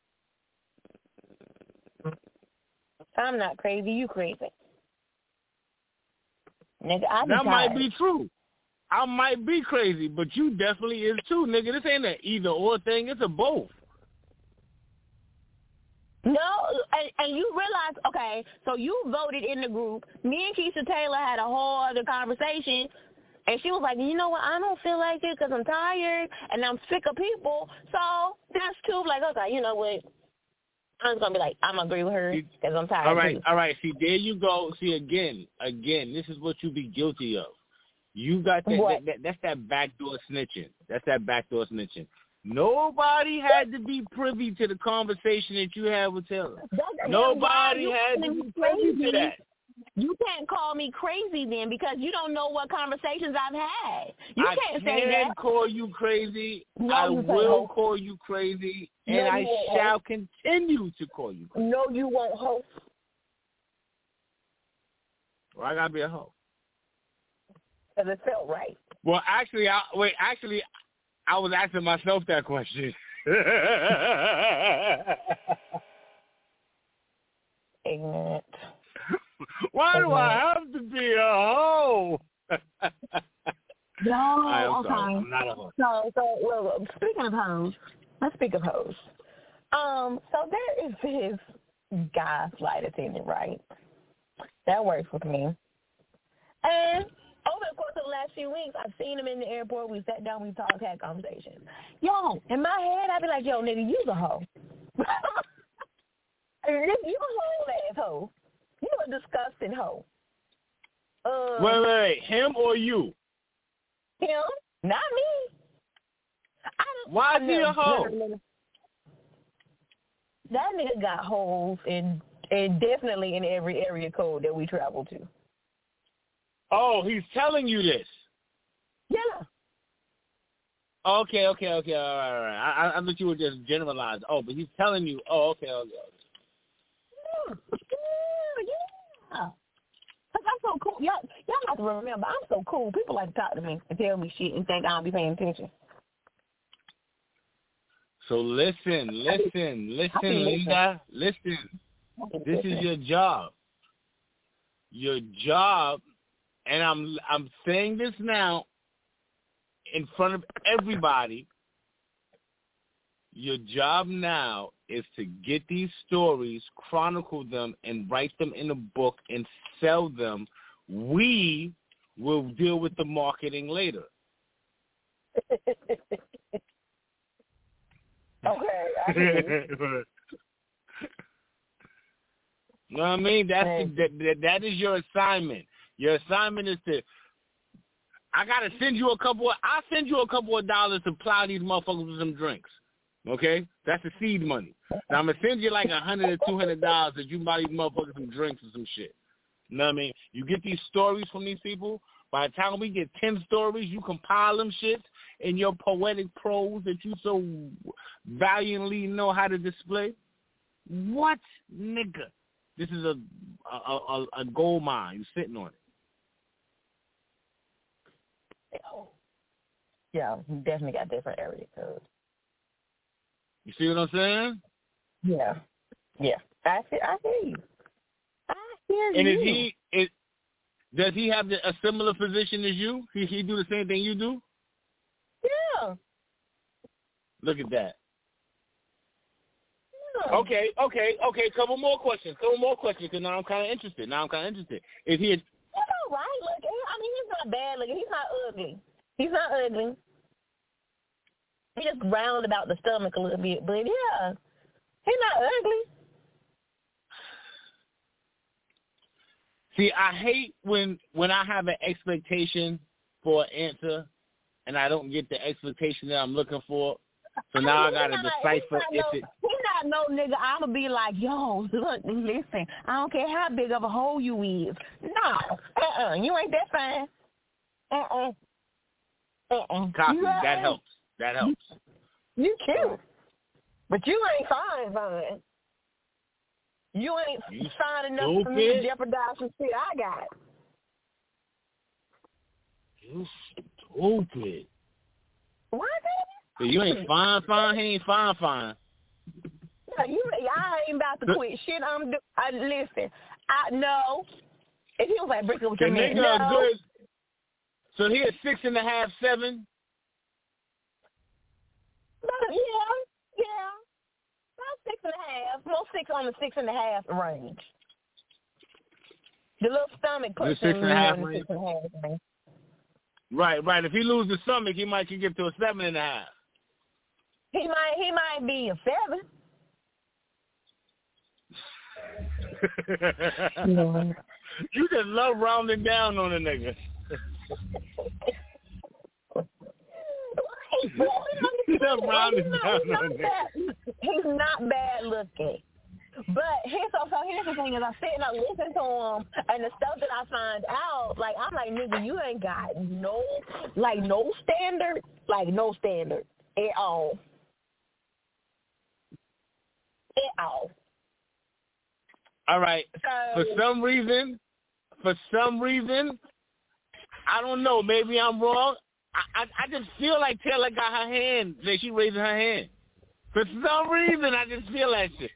I'm not crazy. You crazy, nigga. I be that tired. might be true. I might be crazy, but you definitely is too, nigga. This ain't an either or thing. It's a both. No, and, and you realize, okay, so you voted in the group. Me and Keisha Taylor had a whole other conversation, and she was like, you know what, I don't feel like it because I'm tired, and I'm sick of people. So that's two, like, okay, you know what, I'm just going to be like, I'm going to agree with her because I'm tired All right, too. all right. See, there you go. See, again, again, this is what you be guilty of. You got that, that, that that's that backdoor snitching. That's that backdoor snitching. Nobody had to be privy to the conversation that you had with Taylor. Nobody had to be privy to that. You can't call me crazy then because you don't know what conversations I've had. You I can't can say that. call you crazy. No, I you will can't. call you crazy, and No, I you won't. shall continue to call you crazy. No, you won't, ho. Well, I gotta be a hoe. Because it felt right. Well, actually, I, wait. Actually, I was asking myself that question. Ignorant. Why do I have to be a hoe? No, I am okay. sorry. I'm not a hoe. So, so well, speaking of hoes, let's speak of hoes. Um, so there is this guy flight attendant, right? That works with me. And over the course of the last few weeks, I've seen him in the airport. We sat down, we talked, had conversations. Yo, in my head, I'd be like, yo, nigga, you's a hoe. You a whole ass hoe. You a disgusting hoe. Uh, Wait, wait, wait. Him or you? Him, not me. I don't, Why is he a hoe? That nigga got holes in, in definitely in every area code that we travel to. Oh, he's telling you this. Yeah. Okay, okay, okay. All right, all right. I, I, I thought you were just generalized. Oh, but he's telling you. Oh, okay, okay. Yeah, yeah. Cause I'm so cool. Y'all, y'all have to remember, I'm so cool. People like to talk to me and tell me shit and think I don't be paying attention. So listen, listen, listen, Linda, listen. This is your job. Your job, and I'm I'm saying this now in front of everybody. Your job now is to get these stories, chronicle them, and write them in a book and sell them. We will deal with the marketing later. Okay. I can You know what I mean? That's the, that, that, that is your assignment. Your assignment is to, I got to send you a couple of, I'll send you a couple of dollars to plow these motherfuckers with some drinks. Okay? That's the seed money. Now, I'm going to send you like a hundred or two hundred dollars that you buy these motherfuckers some drinks or some shit. You know what I mean? You get these stories from these people. By the time we get ten stories, you compile them shits in your poetic prose that you so valiantly know how to display. What, nigga? This is a a, a, a gold mine. You're sitting on it. Yeah, you definitely got different area codes. You see what I'm saying? Yeah. Yeah. I see, I hear you. I hear and you. is he is does he have the, a similar position as you? He he do the same thing you do? Yeah. Look at that. Yeah. Okay, okay, okay. Couple more questions. Couple more questions. Because now I'm kind of interested. Now I'm kind of interested. Is he? A, He's all right looking. I mean, he's not bad looking. He's not ugly. He's not ugly. He just round about the stomach a little bit, but yeah, he's not ugly. See, I hate when when I have an expectation for an answer, and I don't get the expectation that I'm looking for. So now I, mean, I got to decipher if no, it. He's not no nigga. I'm gonna be like, yo, look, listen. I don't care how big of a hole you is. No, uh, uh you ain't that fine. Uh, uh-uh. uh, Copy. You That right. helps. That helps. You cute, but you ain't fine, fine. You ain't You fine enough stupid. for me to jeopardize some shit I got. You stupid. What? So you ain't fine, fine. He ain't fine, fine. No, you, I ain't about to quit shit. I'm. Do, I listen. I no. If he was like break up with The your man, nigga no. a good. So he is six and a half, seven. Yeah, yeah. About six and a half. Most six on the six and a half range. The little stomach puts six him and a half in the range. six and a half range. Right, right. If he loses the stomach, he might can get to a seven and a half. He might, he might be a seven. No. You just love rounding down on a nigga. He's love rounding not, down he's not on a nigga. bad. He's not bad looking. But here's so, so here's the thing is I sit and I listen to him and the stuff that I find out, like I'm like, nigga, you ain't got no like no standard, like no standard at all. At all. All right. So, for some reason, for some reason, I don't know. Maybe I'm wrong. I, I I just feel like Taylor got her hand. Like she raising her hand. For some reason, I just feel that shit.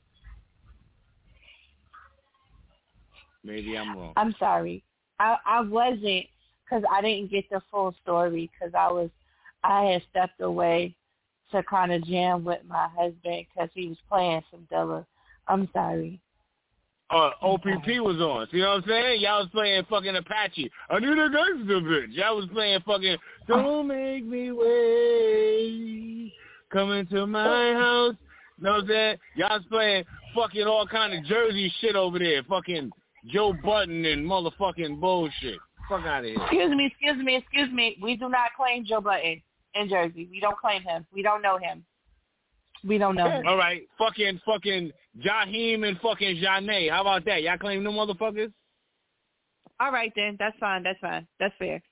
Maybe I'm wrong. I'm sorry. I I wasn't because I didn't get the full story because I was I had stepped away to kind of jam with my husband because he was playing some Dilla. I'm sorry. Uh, O P P was on. See what I'm saying? Y'all was playing fucking Apache. I need a gangster bitch. Y'all was playing fucking Don't Make Me Wait. Come into my house. Know what I'm saying? Y'all was playing fucking all kind of Jersey shit over there. Fucking Joe Budden and motherfucking bullshit. Fuck out of here. Excuse me, excuse me, excuse me. We do not claim Joe Budden in Jersey. We don't claim him. We don't know him. We don't know him. All right. Fucking fucking Jaheim and fucking Janae. How about that? Y'all claim them motherfuckers? All right, then. That's fine. That's fine. That's fair.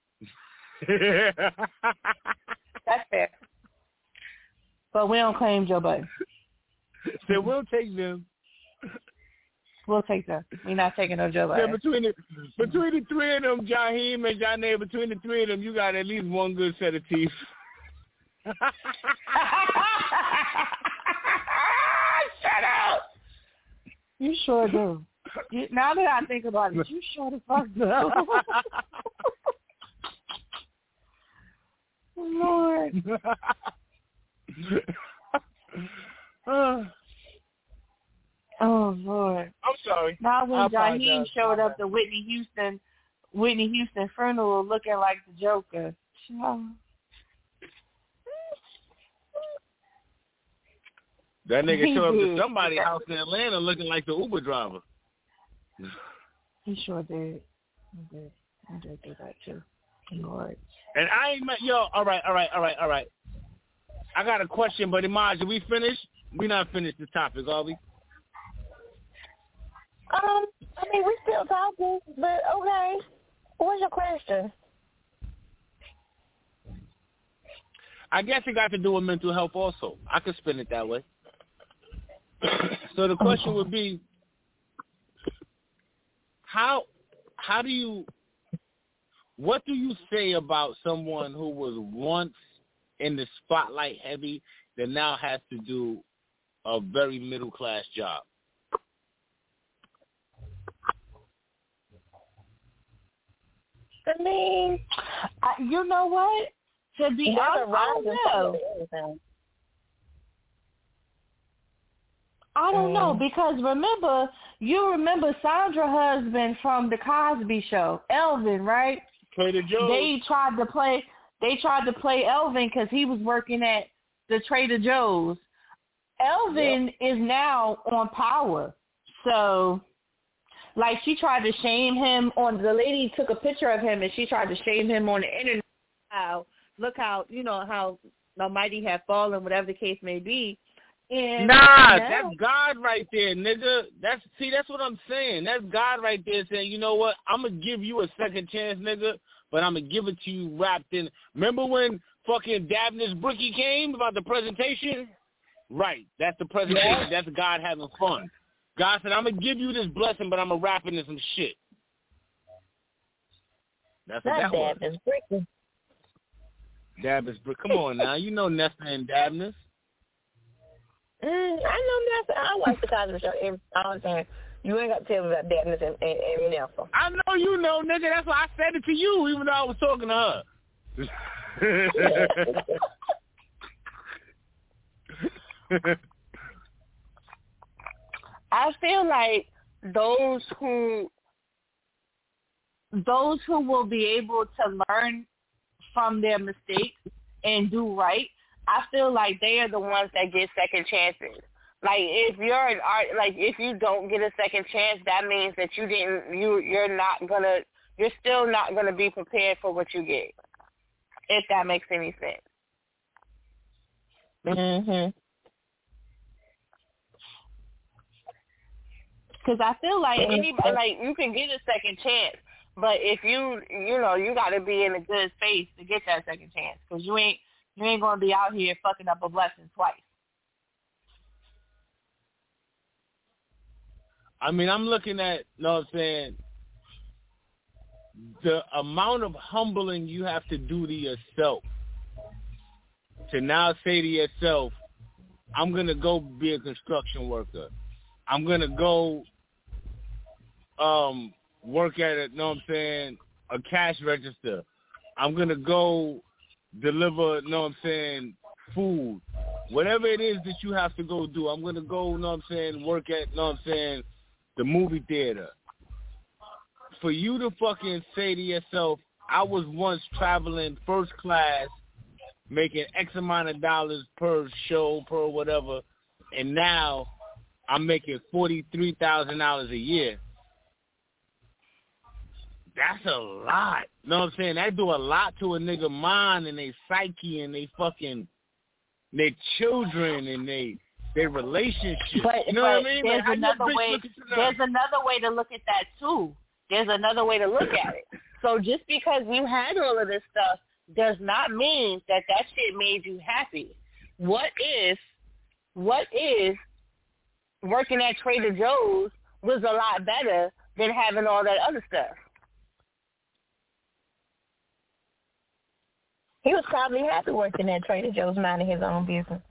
That's fair. But we don't claim Joe Budden. So we'll take them. We'll take them. We're not taking no Joe Budden. Yeah, between the between the three of them, Jaheim and Janae, between the three of them, you got at least one good set of teeth. Shut up. You sure do. You, now that I think about it, you sure the fuck do. Lord. Oh, Lord. I'm sorry. Now when I Jaheim apologize. showed up to Whitney Houston, Whitney Houston funeral looking like the Joker. Oh. That nigga He showed up did. to somebody's house in Atlanta looking like the Uber driver. He sure did. He did. I did do that too. Lord. And I ain't met, yo, all right, all right, all right, all right. I got a question, but Imaj, are we finished? We not finished the topic, are we? Um, I mean, we're still talking, but okay. What's your question? I guess it got to do with mental health also. I could spin it that way. So the question would be, how how do you, what do you say about someone who was once in the spotlight heavy that now has to do a very middle class job? I mean, I, you know what? To be honest, I don't know. I don't know because remember, you remember Sandra's husband from the Cosby Show, Elvin, right? Trader Joe's. They tried to play. They tried to play Elvin because he was working at the Trader Joe's. Elvin yep. is now on Power, so like she tried to shame him on. The lady took a picture of him and she tried to shame him on the internet. How look how you know how the mighty have fallen, whatever the case may be. And nah, now, that's God right there, nigga. That's see, that's what I'm saying. That's God right there saying, you know what? I'm gonna give you a second chance, nigga, but I'm gonna give it to you wrapped in. Remember when fucking Dabney's Brookie came about the presentation? Right, that's the presentation. Yeah. That's God having fun. God said, I'm gonna give you this blessing, but I'm gonna wrap it in some shit. That's what that was. Dabney's Brookie. Dabney's Brookie. Come on now, you know Nesta and Dabney's. Mm, I know that. I watch the Cosby Show every all the time. You ain't got to tell me about Daphne and, and, and Nelson. I know you know, nigga. That's why I said it to you, even though I was talking to her. I feel like those who those who will be able to learn from their mistakes and do right, I feel like they are the ones that get second chances. Like if you're an art, like if you don't get a second chance, that means that you didn't, you you're not gonna, you're still not gonna be prepared for what you get. If that makes any sense. Mhm. Because I feel like anybody, like you can get a second chance, but if you, you know, you got to be in a good space to get that second chance. Because you ain't, you ain't gonna be out here fucking up a blessing twice. I mean, I'm looking at, you know what I'm saying, the amount of humbling you have to do to yourself to now say to yourself, I'm going to go be a construction worker. I'm going to go um, work at it, you know what I'm saying, a cash register. I'm going to go deliver, you know what I'm saying, food. Whatever it is that you have to go do, I'm going to go, you know what I'm saying, work at, you know what I'm saying, the movie theater. For you to fucking say to yourself, I was once traveling first class, making X amount of dollars per show, per whatever, and now I'm making forty-three thousand dollars a year. That's a lot. You know what I'm saying? That do a lot to a nigga mind and they psyche and they fucking, their children and they their relationships. But, you know but what I mean? there's Like, another way. There's another way to look at that too. There's another way to look at it. So just because you had all of this stuff does not mean that that shit made you happy. What if, what if working at Trader Joe's was a lot better than having all that other stuff? He was probably happy working at Trader Joe's, minding his own business.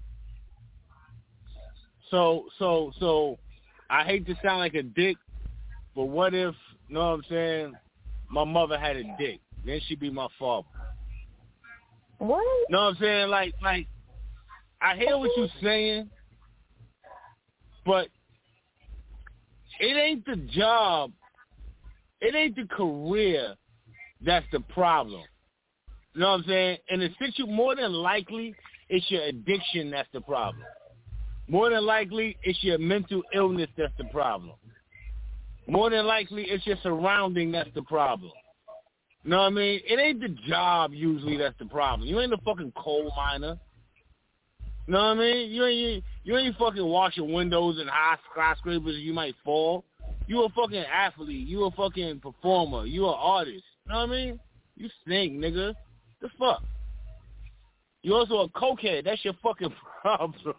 So, so, so, I hate to sound like a dick, but what if, you know what I'm saying, my mother had a dick? Then she'd be my father. What? You know what I'm saying? Like, like, I hear what you're saying, but it ain't the job, it ain't the career that's the problem. You know what I'm saying? And the situ- more than likely, it's your addiction that's the problem. More than likely, it's your mental illness that's the problem. More than likely, it's your surrounding that's the problem. You know what I mean? It ain't the job usually that's the problem. You ain't a fucking coal miner. You know what I mean? You ain't you ain't fucking washing windows in high skyscrapers and you might fall. You a fucking athlete. You a fucking performer. You an artist. You know what I mean? You sing, nigga. The fuck? You also a cokehead. That's your fucking problem.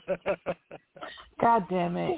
God damn it.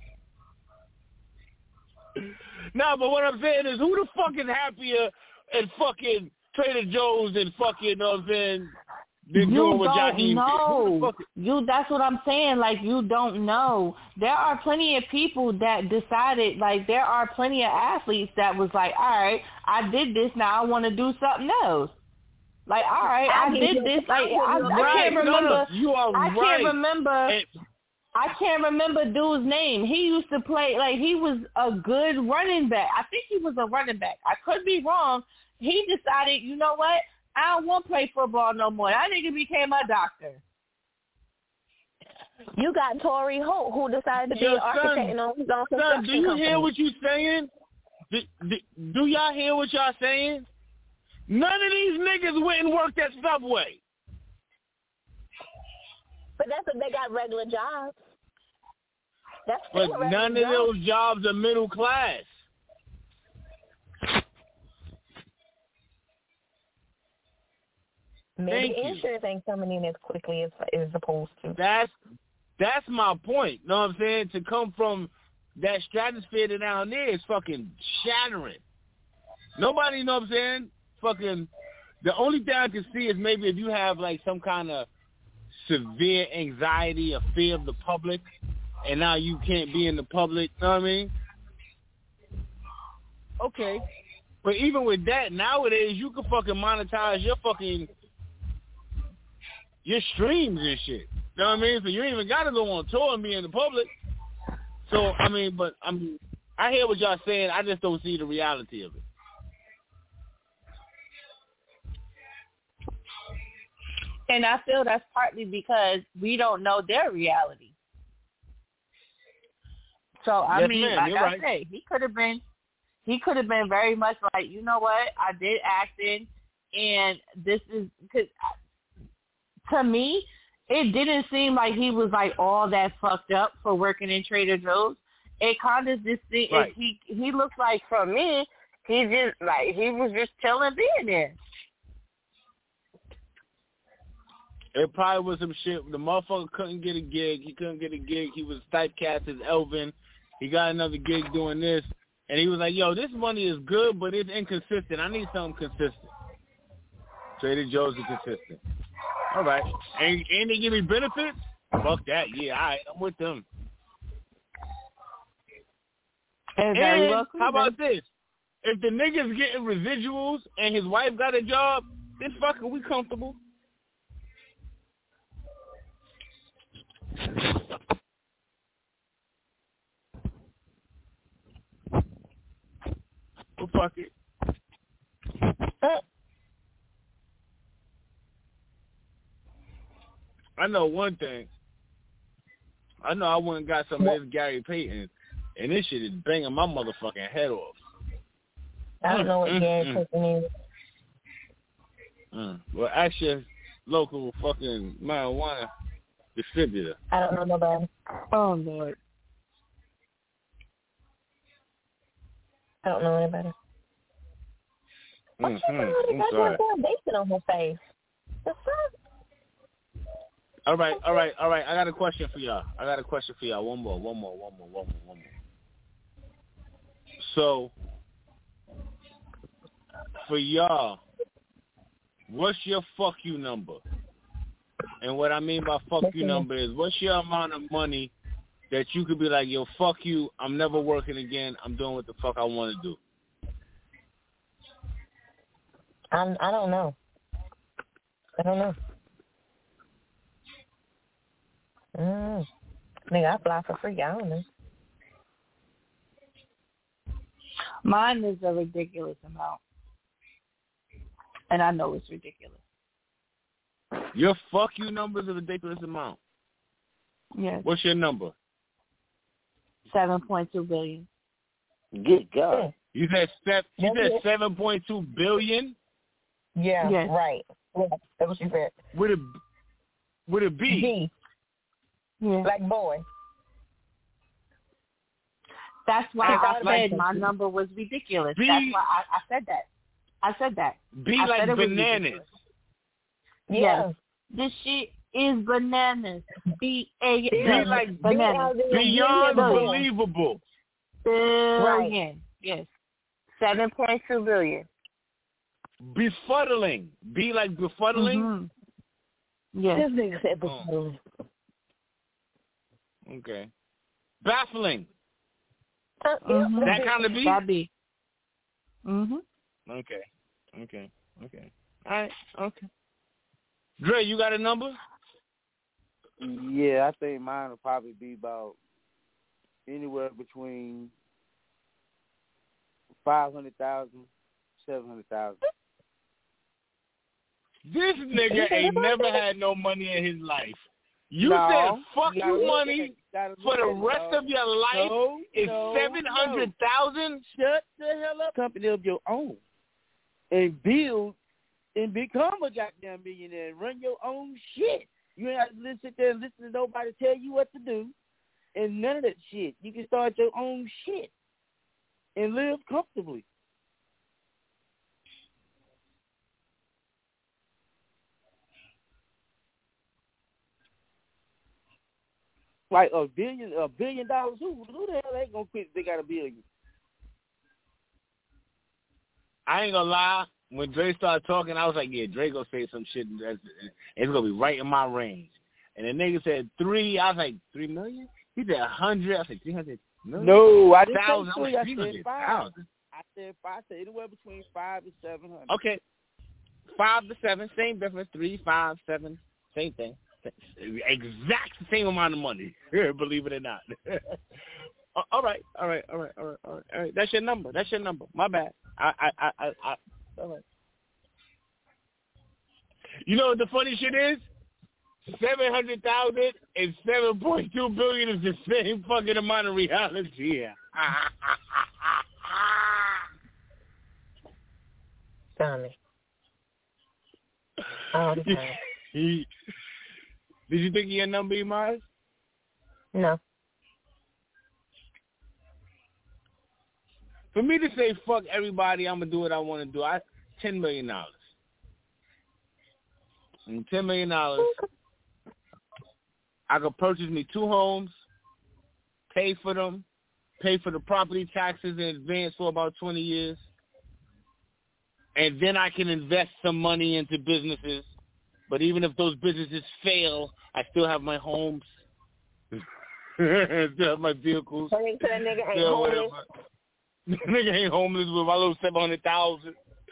No, but what I'm saying is, who the fuck is happier at fucking Trader Joe's and fucking, you know what I'm saying, than you doing what don't Jaheim know. did? You, that's what I'm saying. Like, you don't know. There are plenty of people that decided, like, there are plenty of athletes that was like, all right, I did this, now I want to do something else. Like, all right, I, I did this. Like, I, I right. can't remember. No, you are I right. can't remember. It, I can't remember dude's name. He used to play, like, he was a good running back. I think he was a running back. I could be wrong. He decided, you know what? I don't want to play football no more. That nigga became a doctor. You got Torrey Holt, who decided to be Yo, an architect and on his own construction son, do you company. hear what you saying? Do, do, do y'all hear what y'all saying? None of these niggas went and worked at Subway. But that's if they got regular jobs. That's But still a none of regular job. those jobs are middle class. Maybe Thank insurance you. ain't coming in as quickly as as opposed to. That's that's my point. You know what I'm saying? To come from that stratosphere to down there is fucking shattering. Nobody, you know what I'm saying? Fucking, the only thing I can see is maybe if you have like some kind of severe anxiety or fear of the public, and now you can't be in the public. You know what I mean? Okay. But even with that, nowadays you can fucking monetize your fucking your streams and shit. You know what I mean? So you ain't even gotta go on tour and be in the public. So I mean, but I mean, I hear what y'all saying. I just don't see the reality of it. And I feel that's partly because we don't know their reality. So I Yes, mean, ma'am, like you're I right. say, he could have been, he could have been very much like, you know what, I did acting, and this is because to me, it didn't seem like he was like all that fucked up for working in Trader Joe's. It kind of just seemed, Right. he he looked like, for me, he just like he was just chilling being there. It probably was some shit. The motherfucker couldn't get a gig. He couldn't get a gig. He was typecast as Elvin. He got another gig doing this. And he was like, yo, this money is good, but it's inconsistent. I need something consistent. Trader Joe's is consistent. All right. And, and they give me benefits? Fuck that. Yeah, all right. I'm with them. And, And well how about this? If the nigga's getting residuals and his wife got a job, then fucking we comfortable. Well, fuck it. I know one thing. I know I went and got some of this Gary Payton, and this shit is banging my motherfucking head off. I don't know what Mm, Gary mm, Payton is. mm. Well, ask your local fucking marijuana distributor. I don't know nobody. Oh Lord. I don't know anybody. What you Mm-hmm. already I'm got sorry. that foundation on her face? The fuck? All right, all right, all right. I got a question for y'all. I got a question for y'all. One more, one more, one more, one more, one more. So, for y'all, what's your fuck you number? And what I mean by fuck you number is, what's your amount of money that you could be like, yo, fuck you, I'm never working again, I'm doing what the fuck I want to do? I'm, I don't know. I don't know. Mm. Nigga, I fly for free. I don't know. Mine is a ridiculous amount. And I know it's ridiculous. Your fuck you number is a ridiculous amount. Yes. What's your number? Seven point two billion. Good God. You said seven, you That's said it. seven point two billion Yeah, Yes. right. Yeah, that's what you said. with a with a B. B, Yeah. like boy. That's why I I, thought about said that. my number was ridiculous. B- That's why I, I said that. I said that. B I like said it was bananas. ridiculous. Yeah. Yes. This shit is bananas. B A B N. like bananas. beyond Billion. believable. Billion. Yes. Seven point two billion. Befuddling. B like befuddling. Mm-hmm. Yes. This nigga said Oh. befuddling. Okay. Baffling. Uh, yeah, Mhm. That kind of B. That B. Mhm. Okay. Okay. Okay. All right. Okay. Dre, you got a number? Yeah, I think mine will probably be about anywhere between five hundred thousand, seven hundred thousand. This nigga ain't never had no money in his life. You No, said fuck you gotta you look money at it. You gotta for look the at it, rest dog. of your life No, is no, seven hundred thousand. Shut the hell up. Company of your own, and build and become a goddamn millionaire. And run your own shit. You ain't have to listen, sit there and listen to nobody tell you what to do, and none of that shit. You can start your own shit and live comfortably. Like a billion, a billion dollars. Who, who the hell ain't gonna quit if they got a billion? I ain't gonna lie. When Dre started talking, I was like, yeah, Dre gonna say some shit that's it's gonna be right in my range. And the nigga said three. I was like, three million? He said a hundred. I said three hundred million. No, I didn't thousand. say three. I three said hundred five. thousand. I said five. I said anywhere between five and seven hundred. Okay, five to seven, same difference. Three, five, seven, same thing. Exact same amount of money. Believe it or not. all right, all right, all right, all right, all right, all right. That's your number. That's your number. My bad. I, I, I, I, I all right. You know what the funny shit is? Seven hundred thousand and seven point two billion is the same fucking amount of reality. Yeah. Tommy. All the time. He, did you think he had number, Imaz? No. For me to say fuck everybody, I'm gonna do what I want to do. I ten million dollars. And ten million dollars, I could purchase me two homes, pay for them, pay for the property taxes in advance for about twenty years, and then I can invest some money into businesses. But even if those businesses fail, I still have my homes, still have my vehicles. So that nigga ain't homeless. Nigga ain't homeless with my little seven hundred thousand.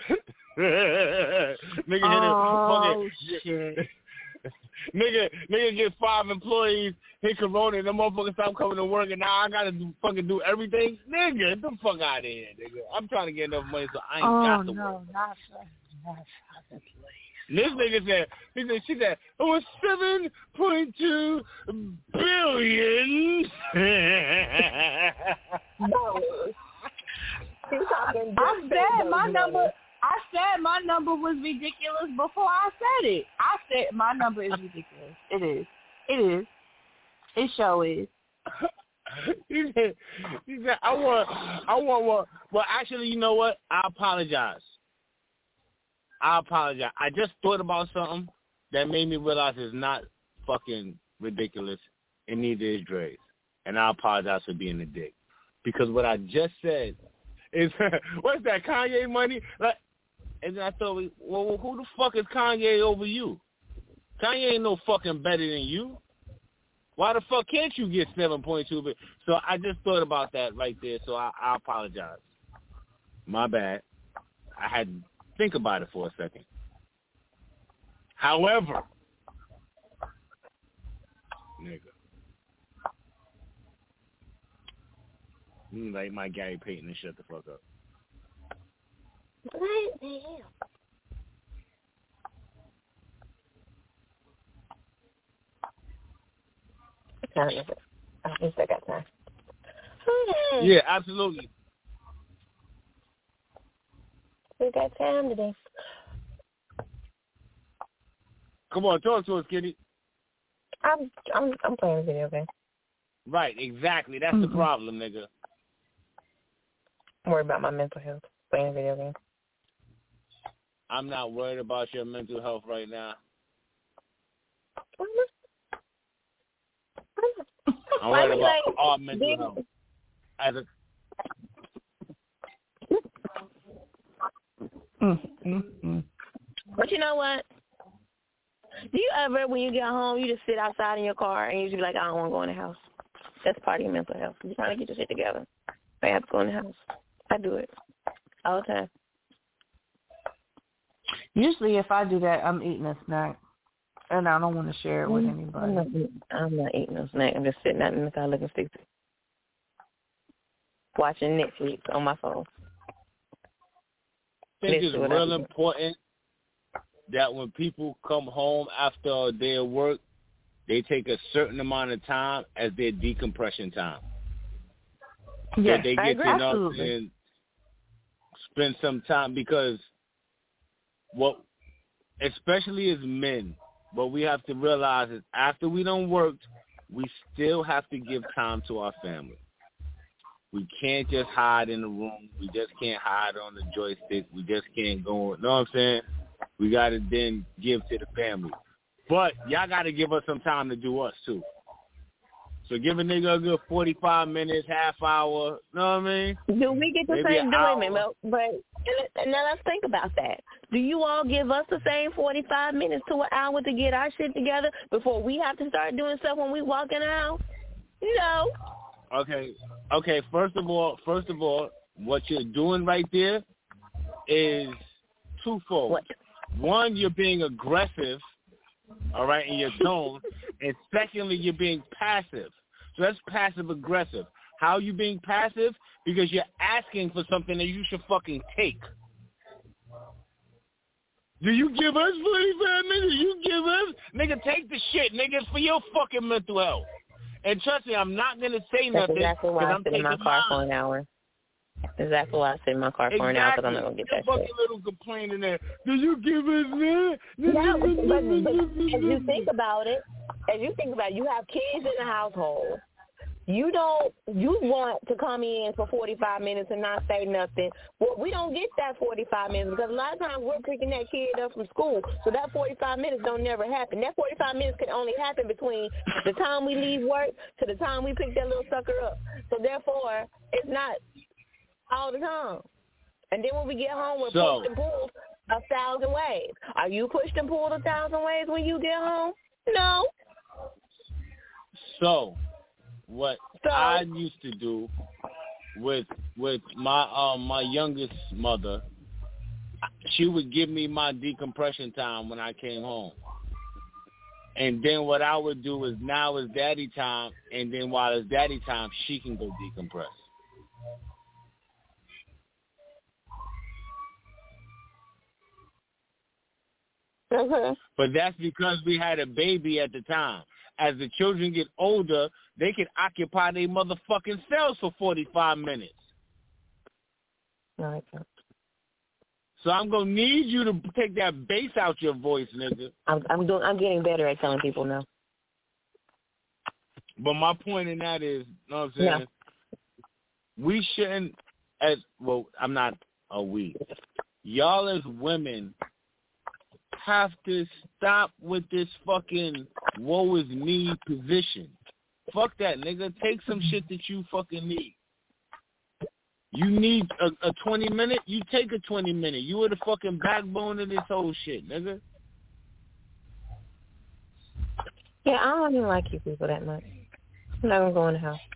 Nigga oh, hit shit. nigga, nigga get five employees, hit Corona, and them motherfuckers stop coming to work, and now I gotta do, fucking do everything. Nigga, get the fuck out of here, nigga. I'm trying to get enough money so I ain't oh, got to no, work. not not please. This nigga said, he said, she said, it was seven point two billion. No. I said my number. I said my number was ridiculous before I said it. I said my number is ridiculous. It is. It is. It sure is. he said, he said, I want, I want one. Well, actually, you know what? I apologize. I apologize. I just thought about something that made me realize it's not fucking ridiculous, and neither is Dre's. And I apologize for being a dick. Because what I just said is, what's that, Kanye money? Like, and then I thought, well, who the fuck is Kanye over you? Kanye ain't no fucking better than you. Why the fuck can't you get seven point two billion? So I just thought about that right there, so I, I apologize. My bad. I had to think about it for a second. However, nigga, you like my Gary Payton and shut the fuck up. What the hell? At least I got time. Yeah, absolutely. We got time today. Come on, talk to us, Kitty. I'm I'm I'm playing a video game. Right, exactly. That's Mm-hmm. the problem, nigga. I'm worried about my mental health. Playing a video game. I'm not worried about your mental health right now. I'm Why worried we about like, our mental big, health. As a, Mm, mm, mm. But you know what? Do you ever, when you get home, you just sit outside in your car and you just be like, I don't want to go in the house? That's part of your mental health. You're trying to get your shit together. I have to go in the house. I do it all the time. Usually, if I do that, I'm eating a snack, and I don't want to share it with I'm anybody. not, I'm not eating no snack. I'm just sitting out in the car looking stupid. Watching Netflix on my phone. I think it's Listen, what real I do. important that when people come home after a day of work, they take a certain amount of time as their decompression time. Yes, that they I get agree. to know Absolutely. and spend some time, because what, especially as men, what we have to realize is after we done worked, we still have to give time to our family. We can't just hide in the room. We just can't hide on the joystick. We just can't go, you know what I'm saying? We got to then give to the family. But y'all got to give us some time to do us, too. So give a nigga a good forty-five minutes, half hour, you know what I mean? Do we get the Maybe same an doing, hour. but, but and now let's think about that. Do you all give us the same forty-five minutes to an hour to get our shit together before we have to start doing stuff when we walk in the house? No. Okay. Okay. First of all, first of all, what you're doing right there is twofold. What? One, you're being aggressive, all right, in your tone, and secondly, you're being passive. So that's passive aggressive. How are you being passive? Because you're asking for something that you should fucking take. Do you give us forty-five minutes? You give us? Nigga, take the shit, nigga. It's for your fucking mental health. And trust me, I'm not going to say That's nothing. exactly why I I'm sit in my car mine. for an hour. That's exactly why I sit in my car for exactly. an hour, because I'm not going to get that fucking shit. little complaining there. Do you give us that? No, but, but, but as you think about it, as you think about it, you have kids in the household. You don't, you want to come in for forty-five minutes and not say nothing. Well, we don't get that forty-five minutes because a lot of times we're picking that kid up from school. So that forty-five minutes don't never happen. That forty-five minutes can only happen between the time we leave work to the time we pick that little sucker up. So therefore, it's not all the time. And then when we get home, we're so, pushed and pulled a thousand ways. Are you pushed and pulled a thousand ways when you get home? No. So, what so, I used to do with with my um my youngest mother, she would give me my decompression time when I came home. And then what I would do is now is daddy time, and then while it's daddy time, she can go decompress. Okay. But that's because we had a baby at the time. As the children get older, they can occupy their motherfucking cells for forty-five minutes. No, I can't. So I'm gonna need you to take that bass out your voice, nigga. I'm, I'm doing. I'm getting better at telling people no. But my point in that is, you know what I'm saying? No. We shouldn't, as well. I'm not a we. Y'all as women have to stop with this fucking woe is me position. Fuck that, nigga. Take some shit that you fucking need. You need a, a twenty minute, you take a twenty minute. You are the fucking backbone of this whole shit, nigga. Yeah, I don't even like you people that much. I'm not gonna go in the house.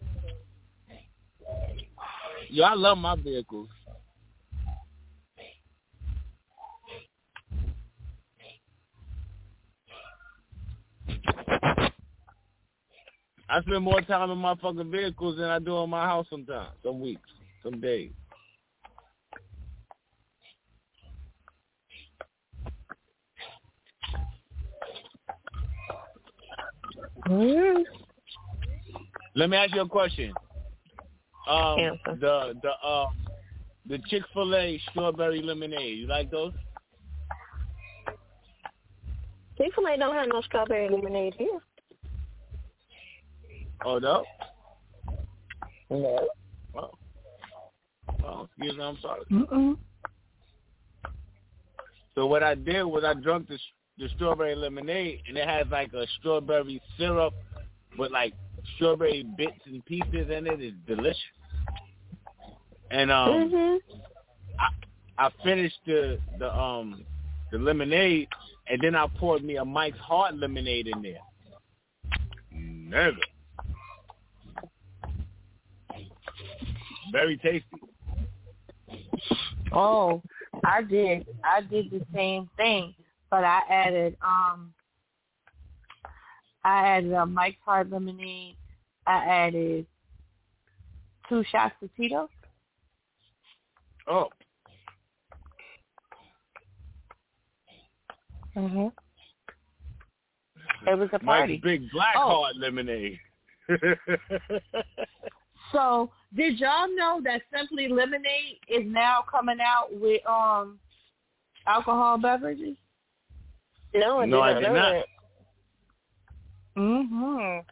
Yo, I love my vehicles. I spend more time in my fucking vehicles than I do in my house sometimes, some weeks, some days. Mm. Let me ask you a question. Um, Answer. the the uh, the Chick-fil-A strawberry lemonade, you like those? Chick-fil-A don't have no strawberry lemonade here. Oh no. No. Oh, oh excuse me, I'm sorry. Mm-mm. So what I did was I drank the the strawberry lemonade, and it has like a strawberry syrup with like strawberry bits and pieces in it. It's delicious. And um, Mhm. I, I finished the the um the lemonade, and then I poured me a Mike's Hard lemonade in there. Nigga. Very tasty. Oh, I did. I did the same thing, but I added um, I added a Mike's Hard lemonade. I added two shots of Tito's. Oh. Mhm. It was a Mike's party. Big Black Oh. Hard lemonade. So, did y'all know that Simply Lemonade is now coming out with um alcohol beverages? No, I No, I did did not. not. know that. Mhm.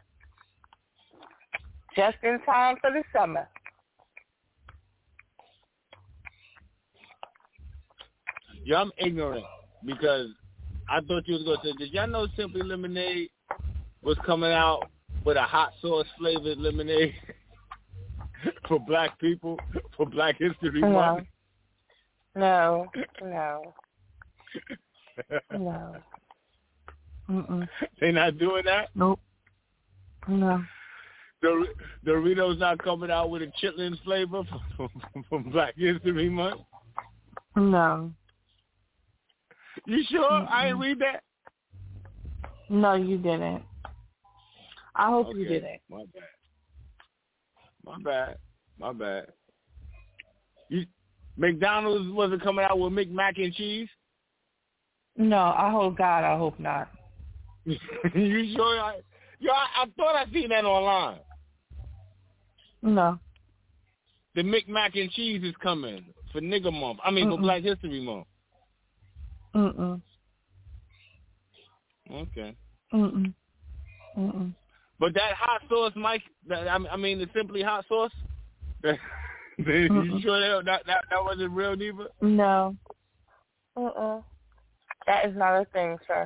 Just in time for the summer. Yeah, I'm ignorant because I thought you was going to say, did y'all know Simply Lemonade was coming out with a hot sauce flavored lemonade for black people, for Black History Month? No. No. No. No. Mm-mm. They not doing that? Nope. No. The Doritos not coming out with a chitlins flavor from, from, from Black History Month? No. You sure? Mm-mm. I didn't read that? No, you didn't. I hope Okay. you didn't. My bad. My bad. My bad. You, McDonald's wasn't coming out with McMac and cheese? No, I hope God, I hope not. You sure? I, yo, I, I thought I seen that online. No. The McMac and cheese is coming for nigga month. I mean, Mm-mm. for Black History Month. Mm-mm. Okay. Mm-mm. Mm-mm. But that hot sauce, Mike, that, I mean, the Simply Hot sauce, you sure that, that, that, that wasn't real, Neva? No. Uh-uh. That is not a thing, sir.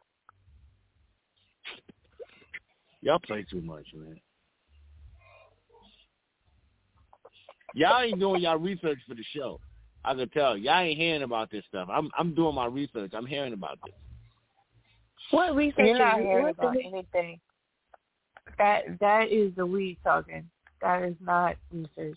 Y'all play too much, man. Y'all ain't doing y'all research for the show. I can tell. Y'all ain't hearing about this stuff. I'm I'm doing my research. I'm hearing about this. What research? You're not is, hearing what about the, anything. That that is the weed talking. That is not research.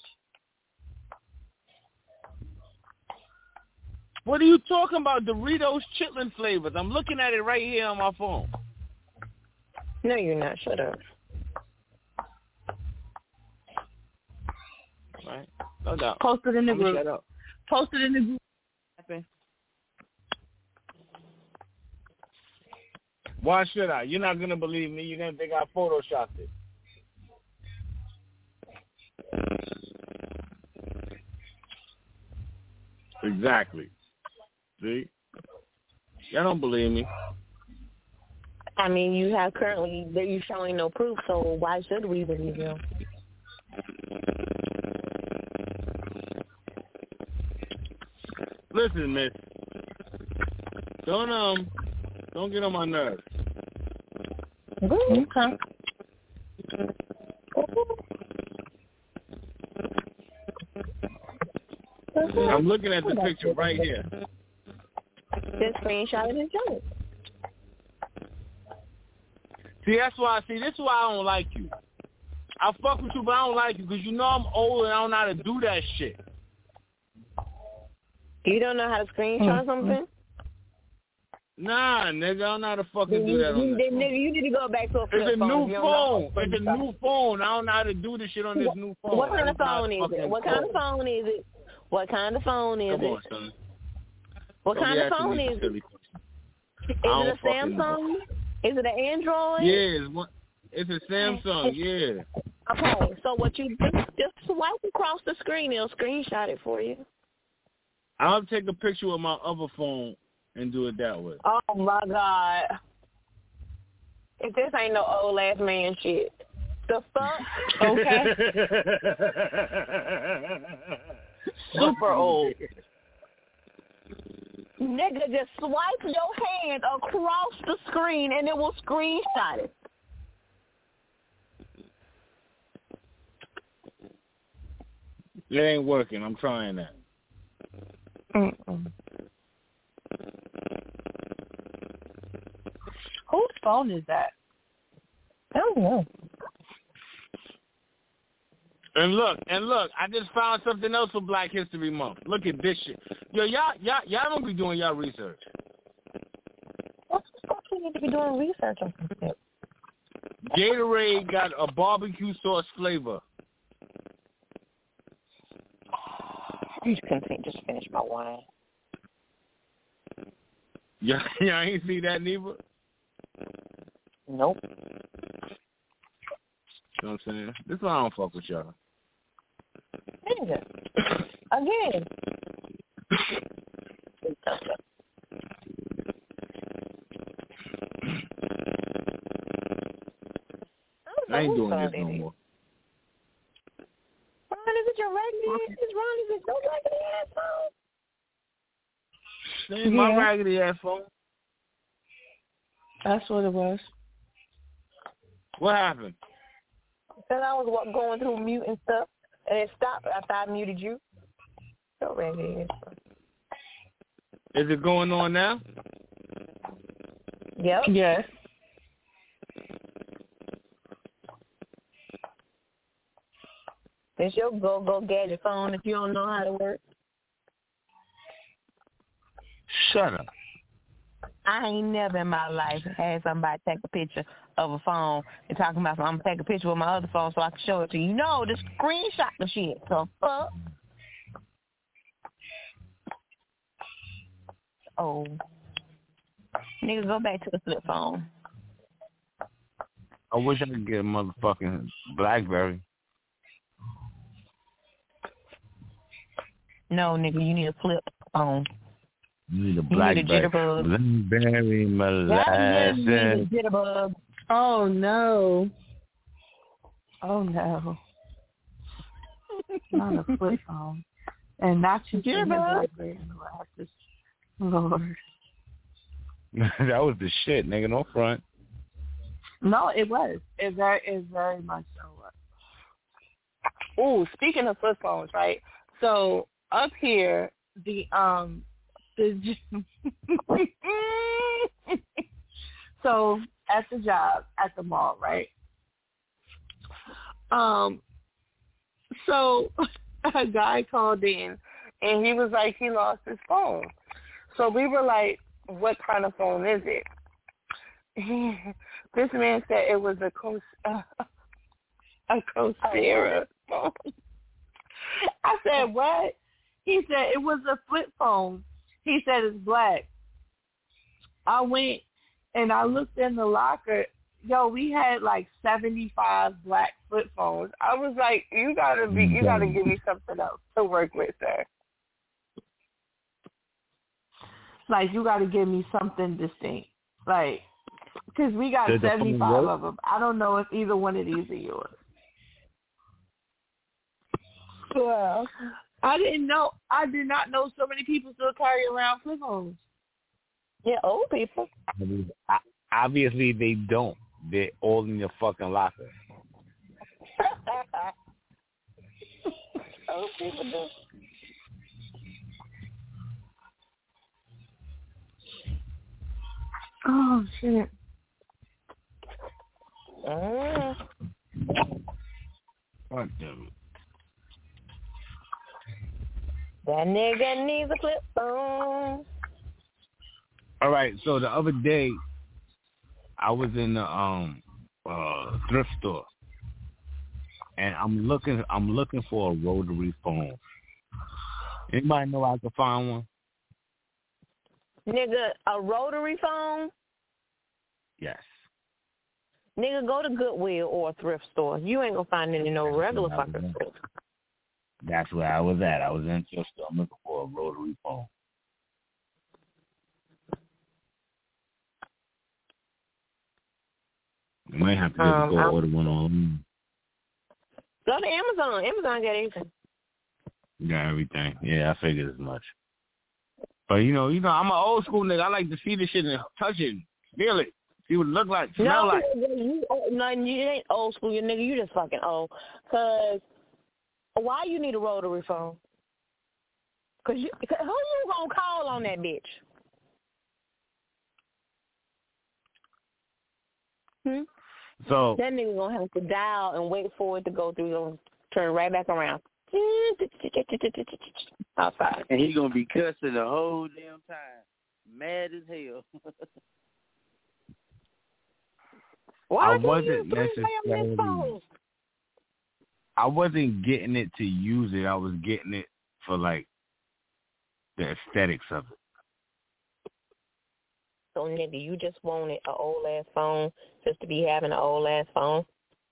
What are you talking about? Doritos chitlin flavors. I'm looking at it right here on my phone. No, you're not. Shut up. Right? No doubt. Post it in the I'm group. shut up. Post it in the group. Why should I? You're not gonna believe me. You're gonna think I photoshopped it. Exactly. See? Y'all don't believe me. I mean, you have currently, you're showing no proof, so why should we believe you? Listen, miss. Don't um don't get on my nerves. Okay. I'm looking at the picture right here. Just screenshot it and show it. See, that's why. See, this is why I don't like you. I fuck with you, but I don't like you because you know I'm old and I don't know how to do that shit. You don't know how to screenshot Mm-hmm. something? Nah, nigga, I don't know how to fucking do that on you, this you, phone. Nigga, you need to go back to a flip It's a phone. new You don't know phone. how to It's a screenshot. new phone. I don't know how to do this shit on this new phone. What kind of That's not phone is it? fucking What kind of cool. phone is it? What kind of phone is Come it? on, son. What Don't kind be of asking phone me is it? silly questions. Is I it don't a fucking know. Samsung? Is it an Android? Yeah, it's, one, it's a Samsung, yeah. Okay, so what you do, just swipe across the screen. It'll screenshot it for you. I'll take a picture with my other phone and do it that way. Oh, my God. If this ain't no old ass man shit. The fuck? Okay. Super old. Nigga, just swipe your hand across the screen and it will screenshot it. It ain't working. I'm trying that. Mm-mm. Whose phone is that? I don't know. And look, and look, I just found something else for Black History Month. Look at this shit. Yo, y'all, y'all, y'all don't be doing y'all research. What the fuck you need to be doing research on some shit? Gatorade got a barbecue sauce flavor. You just couldn't just finish my wine. Yeah, y'all ain't see that neither? Nope. You know what I'm saying? This is why I don't fuck with y'all. Nigga. Again. I ain't doing this no more. Ron, is it your raggedy ass? Ron, is it your raggedy ass phone? This ain't my Yeah. raggedy ass phone. That's what it was. What happened? Because I was wa- going through mute and stuff, and it stopped after I muted you. So raggedy ass phone. Is it going on now? Yep. Yes. It's your go-go gadget phone if you don't know how to work. Shut up. I ain't never in my life had somebody take a picture of a phone and talking about, I'm going to take a picture with my other phone so I can show it to you. No, just screenshot the shit. So, fuck. Oh. Nigga, go back to the flip phone. I wish I could get a motherfucking BlackBerry. No, nigga, you need a flip phone. You need a You BlackBerry. need a jitterbug. BlackBerry, molasses. You need a jitterbug. Oh, no. Oh, no. Not a flip phone. And not your Jitterbug. BlackBerry glasses. Lord. That was the shit, nigga. No front. No, it was. It very, it very much so was. Ooh, speaking of flip phones, right? So up here, the um, the so at the job at the mall, right? Um, so a guy called in, and he was like, he lost his phone. So we were like, what kind of phone is it? He, this man said it was a Cos- uh, a Cosera phone. I said, what? He said it was a flip phone. He said it's black. I went and I looked in the locker. Yo, we had like seventy-five black flip phones. I was like, you gotta be, you gotta give me something else to work with, sir. Like, you gotta give me something distinct. Like, because we got Did the phone seventy-five work? of them. I don't know if either one of these are yours. Well, I didn't know. I did not know so many people still carry around flip phones. Yeah, old people. I mean, I, obviously, they don't. They're all in your fucking locker. Old people do. Oh, shit. Mm. God damn it. That nigga needs a flip phone. All right, so the other day, I was in the um uh thrift store, and I'm looking I'm looking for a rotary phone. Anybody know I can find one? Nigga, a rotary phone? Yes. Nigga, go to Goodwill or a thrift store. You ain't gonna find it in no regular That's where I fucking was store. at. That's where I was at. I was in the thrift store. I'm looking for a rotary phone. You might have to just Um, go I'm- order one online. Go to Amazon. Amazon got everything. Got everything. Yeah, I figured as much. But you know, you know, I'm an old school nigga. I like to see the shit and touch it, feel it, see what it look like, smell No, like. you, no, you ain't old school, you nigga. You just fucking old. Cause why you need a rotary phone? Cause you, cause who you gonna call on that bitch? Hmm. So That nigga gonna have to dial and wait for it to go through. Gonna turn right back around. Outside. And he gonna be cussing the whole damn time, mad as hell. Why I do wasn't you three necessarily. this phone? I wasn't getting it to use it. I was getting it for like the aesthetics of it. So nigga, you just wanted an old ass phone just to be having an old ass phone?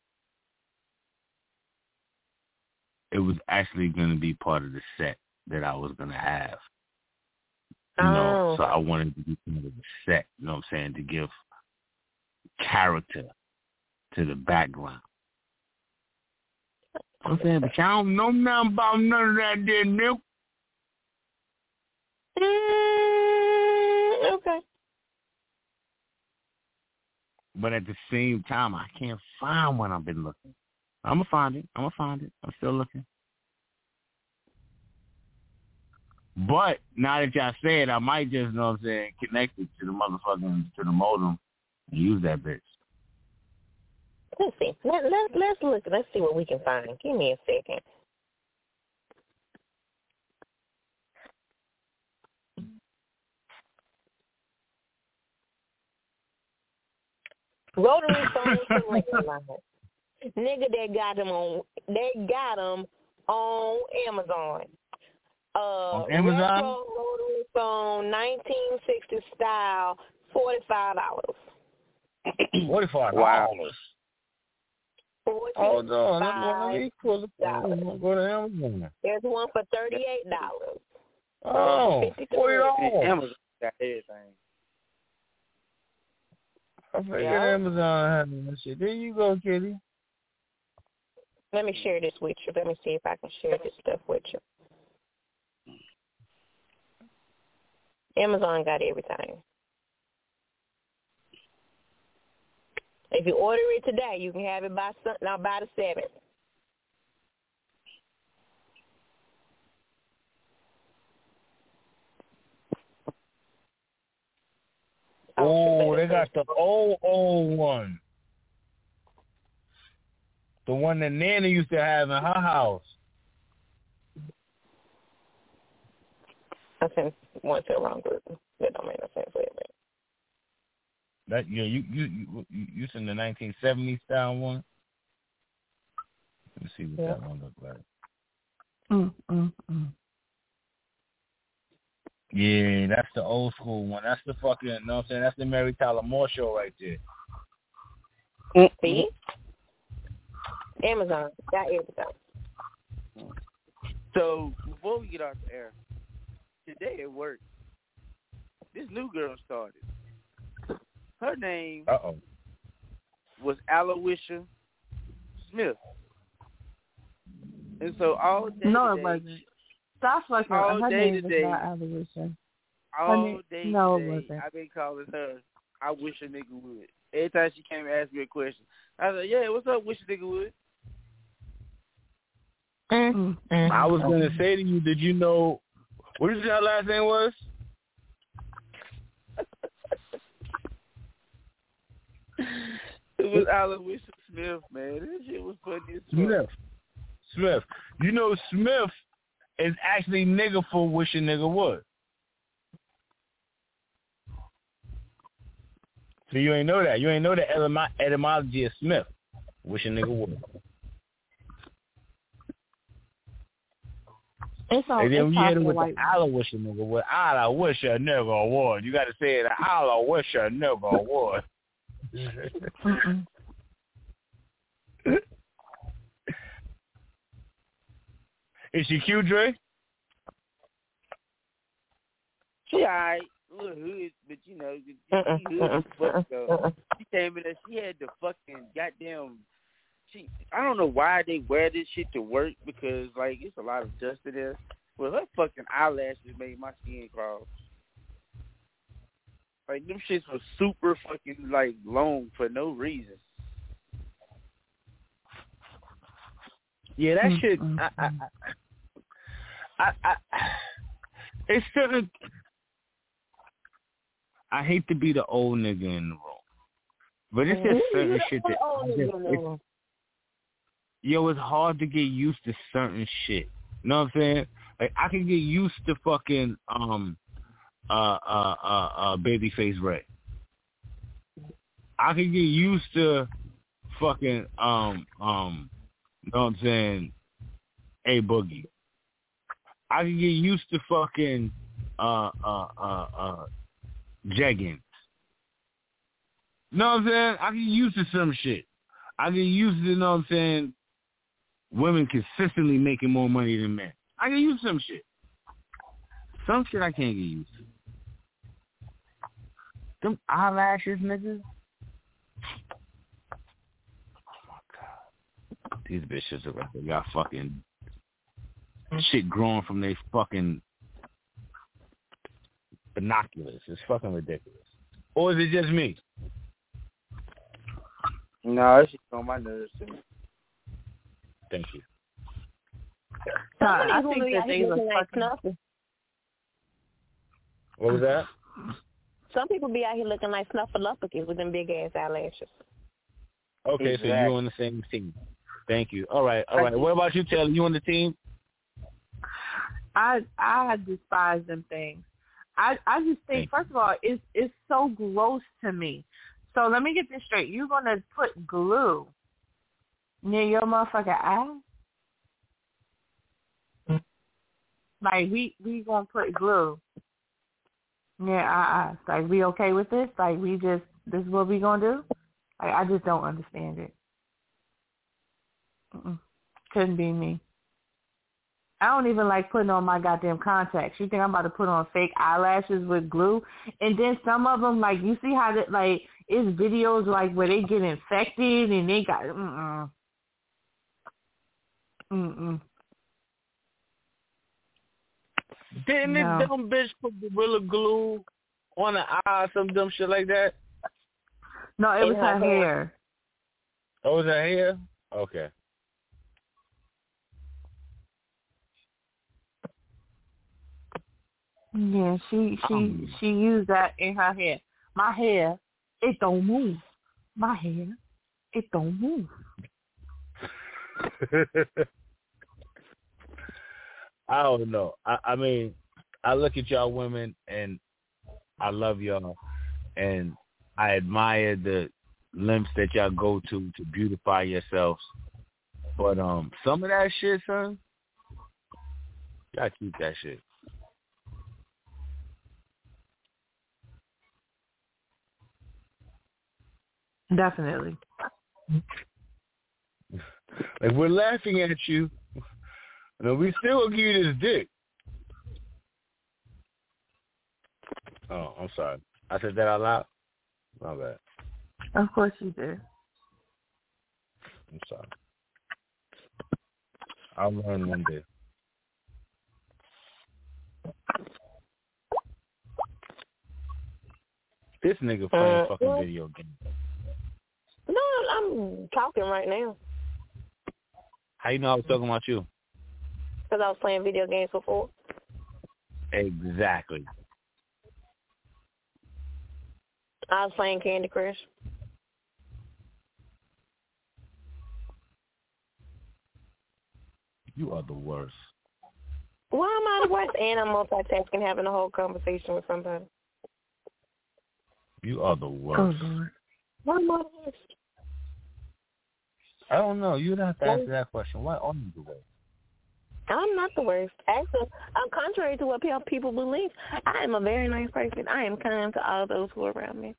It was actually going to be part of the set that I was going to have. You Oh. know, so I wanted to be part of the set, you know what I'm saying, to give character to the background. I'm saying, but y'all don't know nothing about none of that there, milk. Mm, okay. But at the same time, I can't find one. I've been looking. I'm going to find it. I'm going to find it. I'm still looking. But now that y'all say it, I might just, you know what I'm saying, connect it to the motherfucking, to the modem and use that bitch. Let's see. Let, let, let's look. Let's see what we can find. Give me a second. Rotary phones and landlines. Nigga, they got them on. They got them on Amazon. Uh, on Amazon. Retro rotary phone, nineteen sixty style, forty-five dollars. Forty-five dollars. Hold on, let me pull the phone. Go to Amazon. There's one for thirty-eight dollars. Oh, forty dollars. Amazon got everything. I figured Yeah. Amazon had that shit. There you go, Kitty. Let me share this with you. Let me see if I can share this stuff with you. Amazon got everything. If you order it today, you can have it by sun- now by the seventh. Oh, they got the old, old one. The one that Nana used to have in her house. I sent one to the wrong group. That don't make no sense. Wait a minute. That yeah, you you you you you seen the nineteen seventies style one? Let me see what Yeah. that one look like. Mm, mm, mm. Yeah, that's the old school one. That's the fucking, you know what I'm saying? That's the Mary Tyler Moore show right there. See? Amazon got everything. So before we get off the air, today at work, this new girl started. Her name Uh-oh. was Aloysia Smith. And so all day No, today, it wasn't. Stop fucking. all Her day name today, was not Aloysia. all name- day no, it today, wasn't. I've been calling her, I wish a nigga would. Every time she came and asked me a question, I was like, yeah, what's up, wish a nigga would? Mm, mm. I was going to say to you, did you know, what did you say her last name was? It was Aloysia Smith, man. This shit was funny as fuck. Smith. Smith. You know Smith is actually nigga for wish a nigga would. So you ain't know that. You ain't know the etym- etymology of Smith. Wish a nigga would. It's all. And then It's when you hit it talking with like. the I wish a nigga would. I wish a nigga would. You got to say it. I wish a nigga would. Mm-mm. Is she cute, Dre? She alright, a little hood, but you know, she hood as fuck though. She came in there, she had the fucking goddamn. She, I don't know why they wear this shit to work because like it's a lot of dust in there. Well, her fucking eyelashes made my skin crawl. Like them shits were super fucking like long for no reason. Yeah, that shit. Mm-mm. I, I, I, I, it's certain. I hate to be the old nigga in the room, but it's just certain shit that. I just, it's, yo, it's hard to get used to certain shit. You know what I'm saying? Like I can get used to fucking um, uh, uh, uh, uh Babyface Ray. I can get used to fucking um, um, you know what I'm saying? A Boogie. I can get used to fucking uh, uh, uh, uh, Jeggings. You know what I'm saying? I get used to some shit. I get used to, you know what I'm saying, women consistently making more money than men. I get used to some shit. Some shit I can't get used to. Them eyelashes, niggas. Oh my God. These bitches look like they got fucking shit growing from their fucking binoculars. It's fucking ridiculous. Or is it just me? No, that shit's on my nerves too. Thank you. Uh, Some I of these think women that be they out was here looking like fucking. Snuffy. What was that? Some people be out here looking like Snuffleupagus with them big ass eyelashes. Okay, so Exactly. you're on the same team. Thank you. All right, all right. What about you, Taylor? You on the team? I I despise them things. I I just think Thank first of all, it's it's so gross to me. So let me get this straight. You're gonna put glue near your motherfucking eye? Like we we gonna put glue near our eyes? Like we okay with this? Like we just this is what we gonna do? Like I just don't understand it. Mm-mm. Couldn't be me. I don't even like putting on my goddamn contacts. You think I'm about to put on fake eyelashes with glue? And then some of them, like, you see how, that, like, it's videos, like, where they get infected and they got, mm-mm. Mm-mm. Didn't No. this dumb bitch put Gorilla Glue on the eye or some dumb shit like that? No, it was her hair. Oh, was her hair? Okay. Yeah, she she um, she used that in her hair. My hair, it don't move. My hair, it don't move. I don't know. I, I mean, I look at y'all women and I love y'all, and I admire the lengths that y'all go to to beautify yourselves. But um, some of that shit, son, y'all keep that shit. Definitely. Like, we're laughing at you, and we still will give you this dick. Oh, I'm sorry. I said that out loud? My bad. Of course you did. I'm sorry. I'll learn one day. This nigga playing uh, fucking video games. No, I'm talking right now. How you know I was talking about you? Because I was playing video games before. Exactly. I was playing Candy Crush. You are the worst. Why am I the worst? And I'm multitasking, having a whole conversation with somebody. You are the worst. Oh, Lord. Why am I the worst? I don't know. You don't have to answer that question. Why are you the worst? I'm not the worst. Actually, I'm contrary to what people believe. I am a very nice person. I am kind to all those who are around me.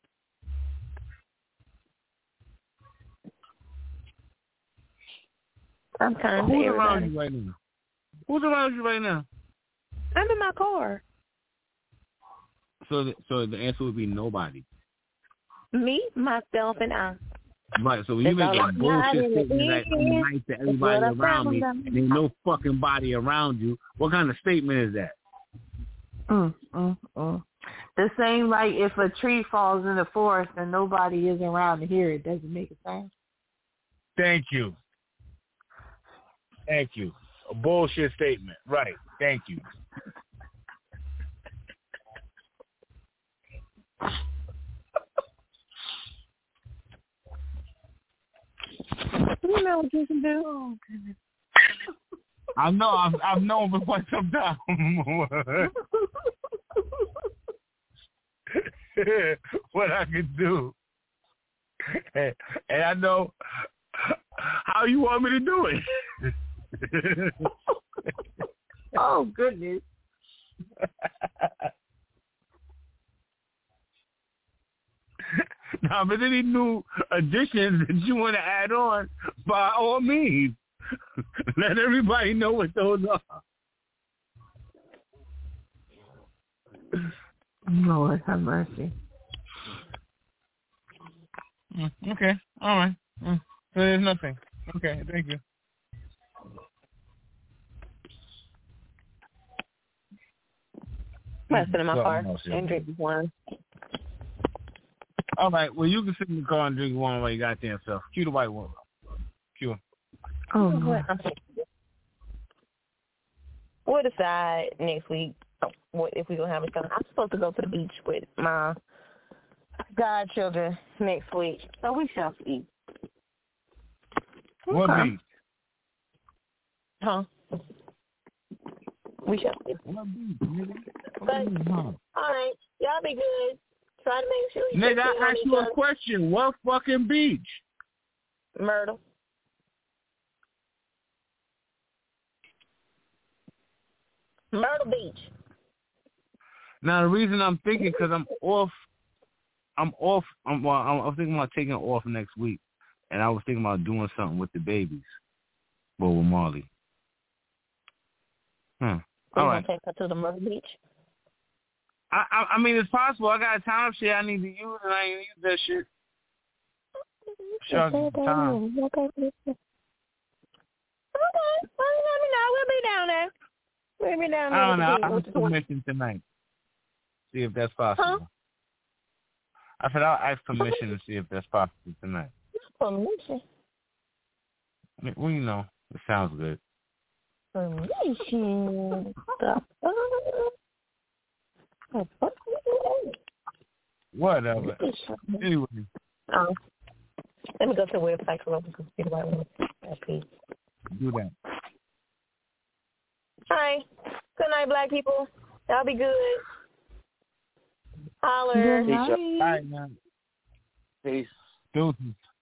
I'm kind Who's to everybody. around you right now? Who's around you right now? I'm in my car. So, the, so the answer would be nobody. Me, myself, and I. Right, so when you make a bullshit statement like, I'm nice to everybody around me, and there's no fucking body around you, what kind of statement is that? Mm, mm, mm. The same like if a tree falls in the forest and nobody is around to hear it, doesn't make a sound. Thank you. Thank you. A bullshit statement. Right. Thank you. You know what you can do? Oh, goodness. I know. I've, I've known for quite some time. What I can do. And, and I know how you want me to do it. Oh, goodness. Now, if there's any new additions that you want to add on, by all means, let everybody know what those are. Lord have mercy. Mm, okay, all right. Mm, so there's nothing. Okay, thank you. I'm sit in my car and drink wine. All right, well, you can sit in the car and drink wine while you got there yourself. Cue the white woman. Cue. Oh, no. We'll decide next week what if we're going to have a son. I'm supposed to go to the beach with my godchildren next week, so we shall see. What okay. beach? Huh? We shall see. What beach? But, all right, y'all be good. Try to make sure you Nigga, I on asked each you a other. question. What fucking beach? Myrtle. Myrtle Beach. Now, the reason I'm thinking, because I'm off, I'm off, I'm, well, I'm, I'm thinking about taking off next week, and I was thinking about doing something with the babies, well, with Marley. Hmm. So All you right. gonna take her to the Myrtle Beach? I, I I mean, it's possible. I got a time shit I need to use, and I ain't use that shit. Sure, I get the time. Okay. Okay. Well, let me know. We'll be down there. We'll be down there. I don't know. with the I'll kids. ask permission tonight. See if that's possible. Huh? I said I'll ask permission to see if that's possible tonight. Permission. I mean, well, you know, it sounds good. Permission. Whatever. Anyway. Oh. Let me go to the website so I can see the right one. Okay. Do that. Hi. Good night, black people. Y'all be good. Holler. Peace. All right, man. Peace. Deuces.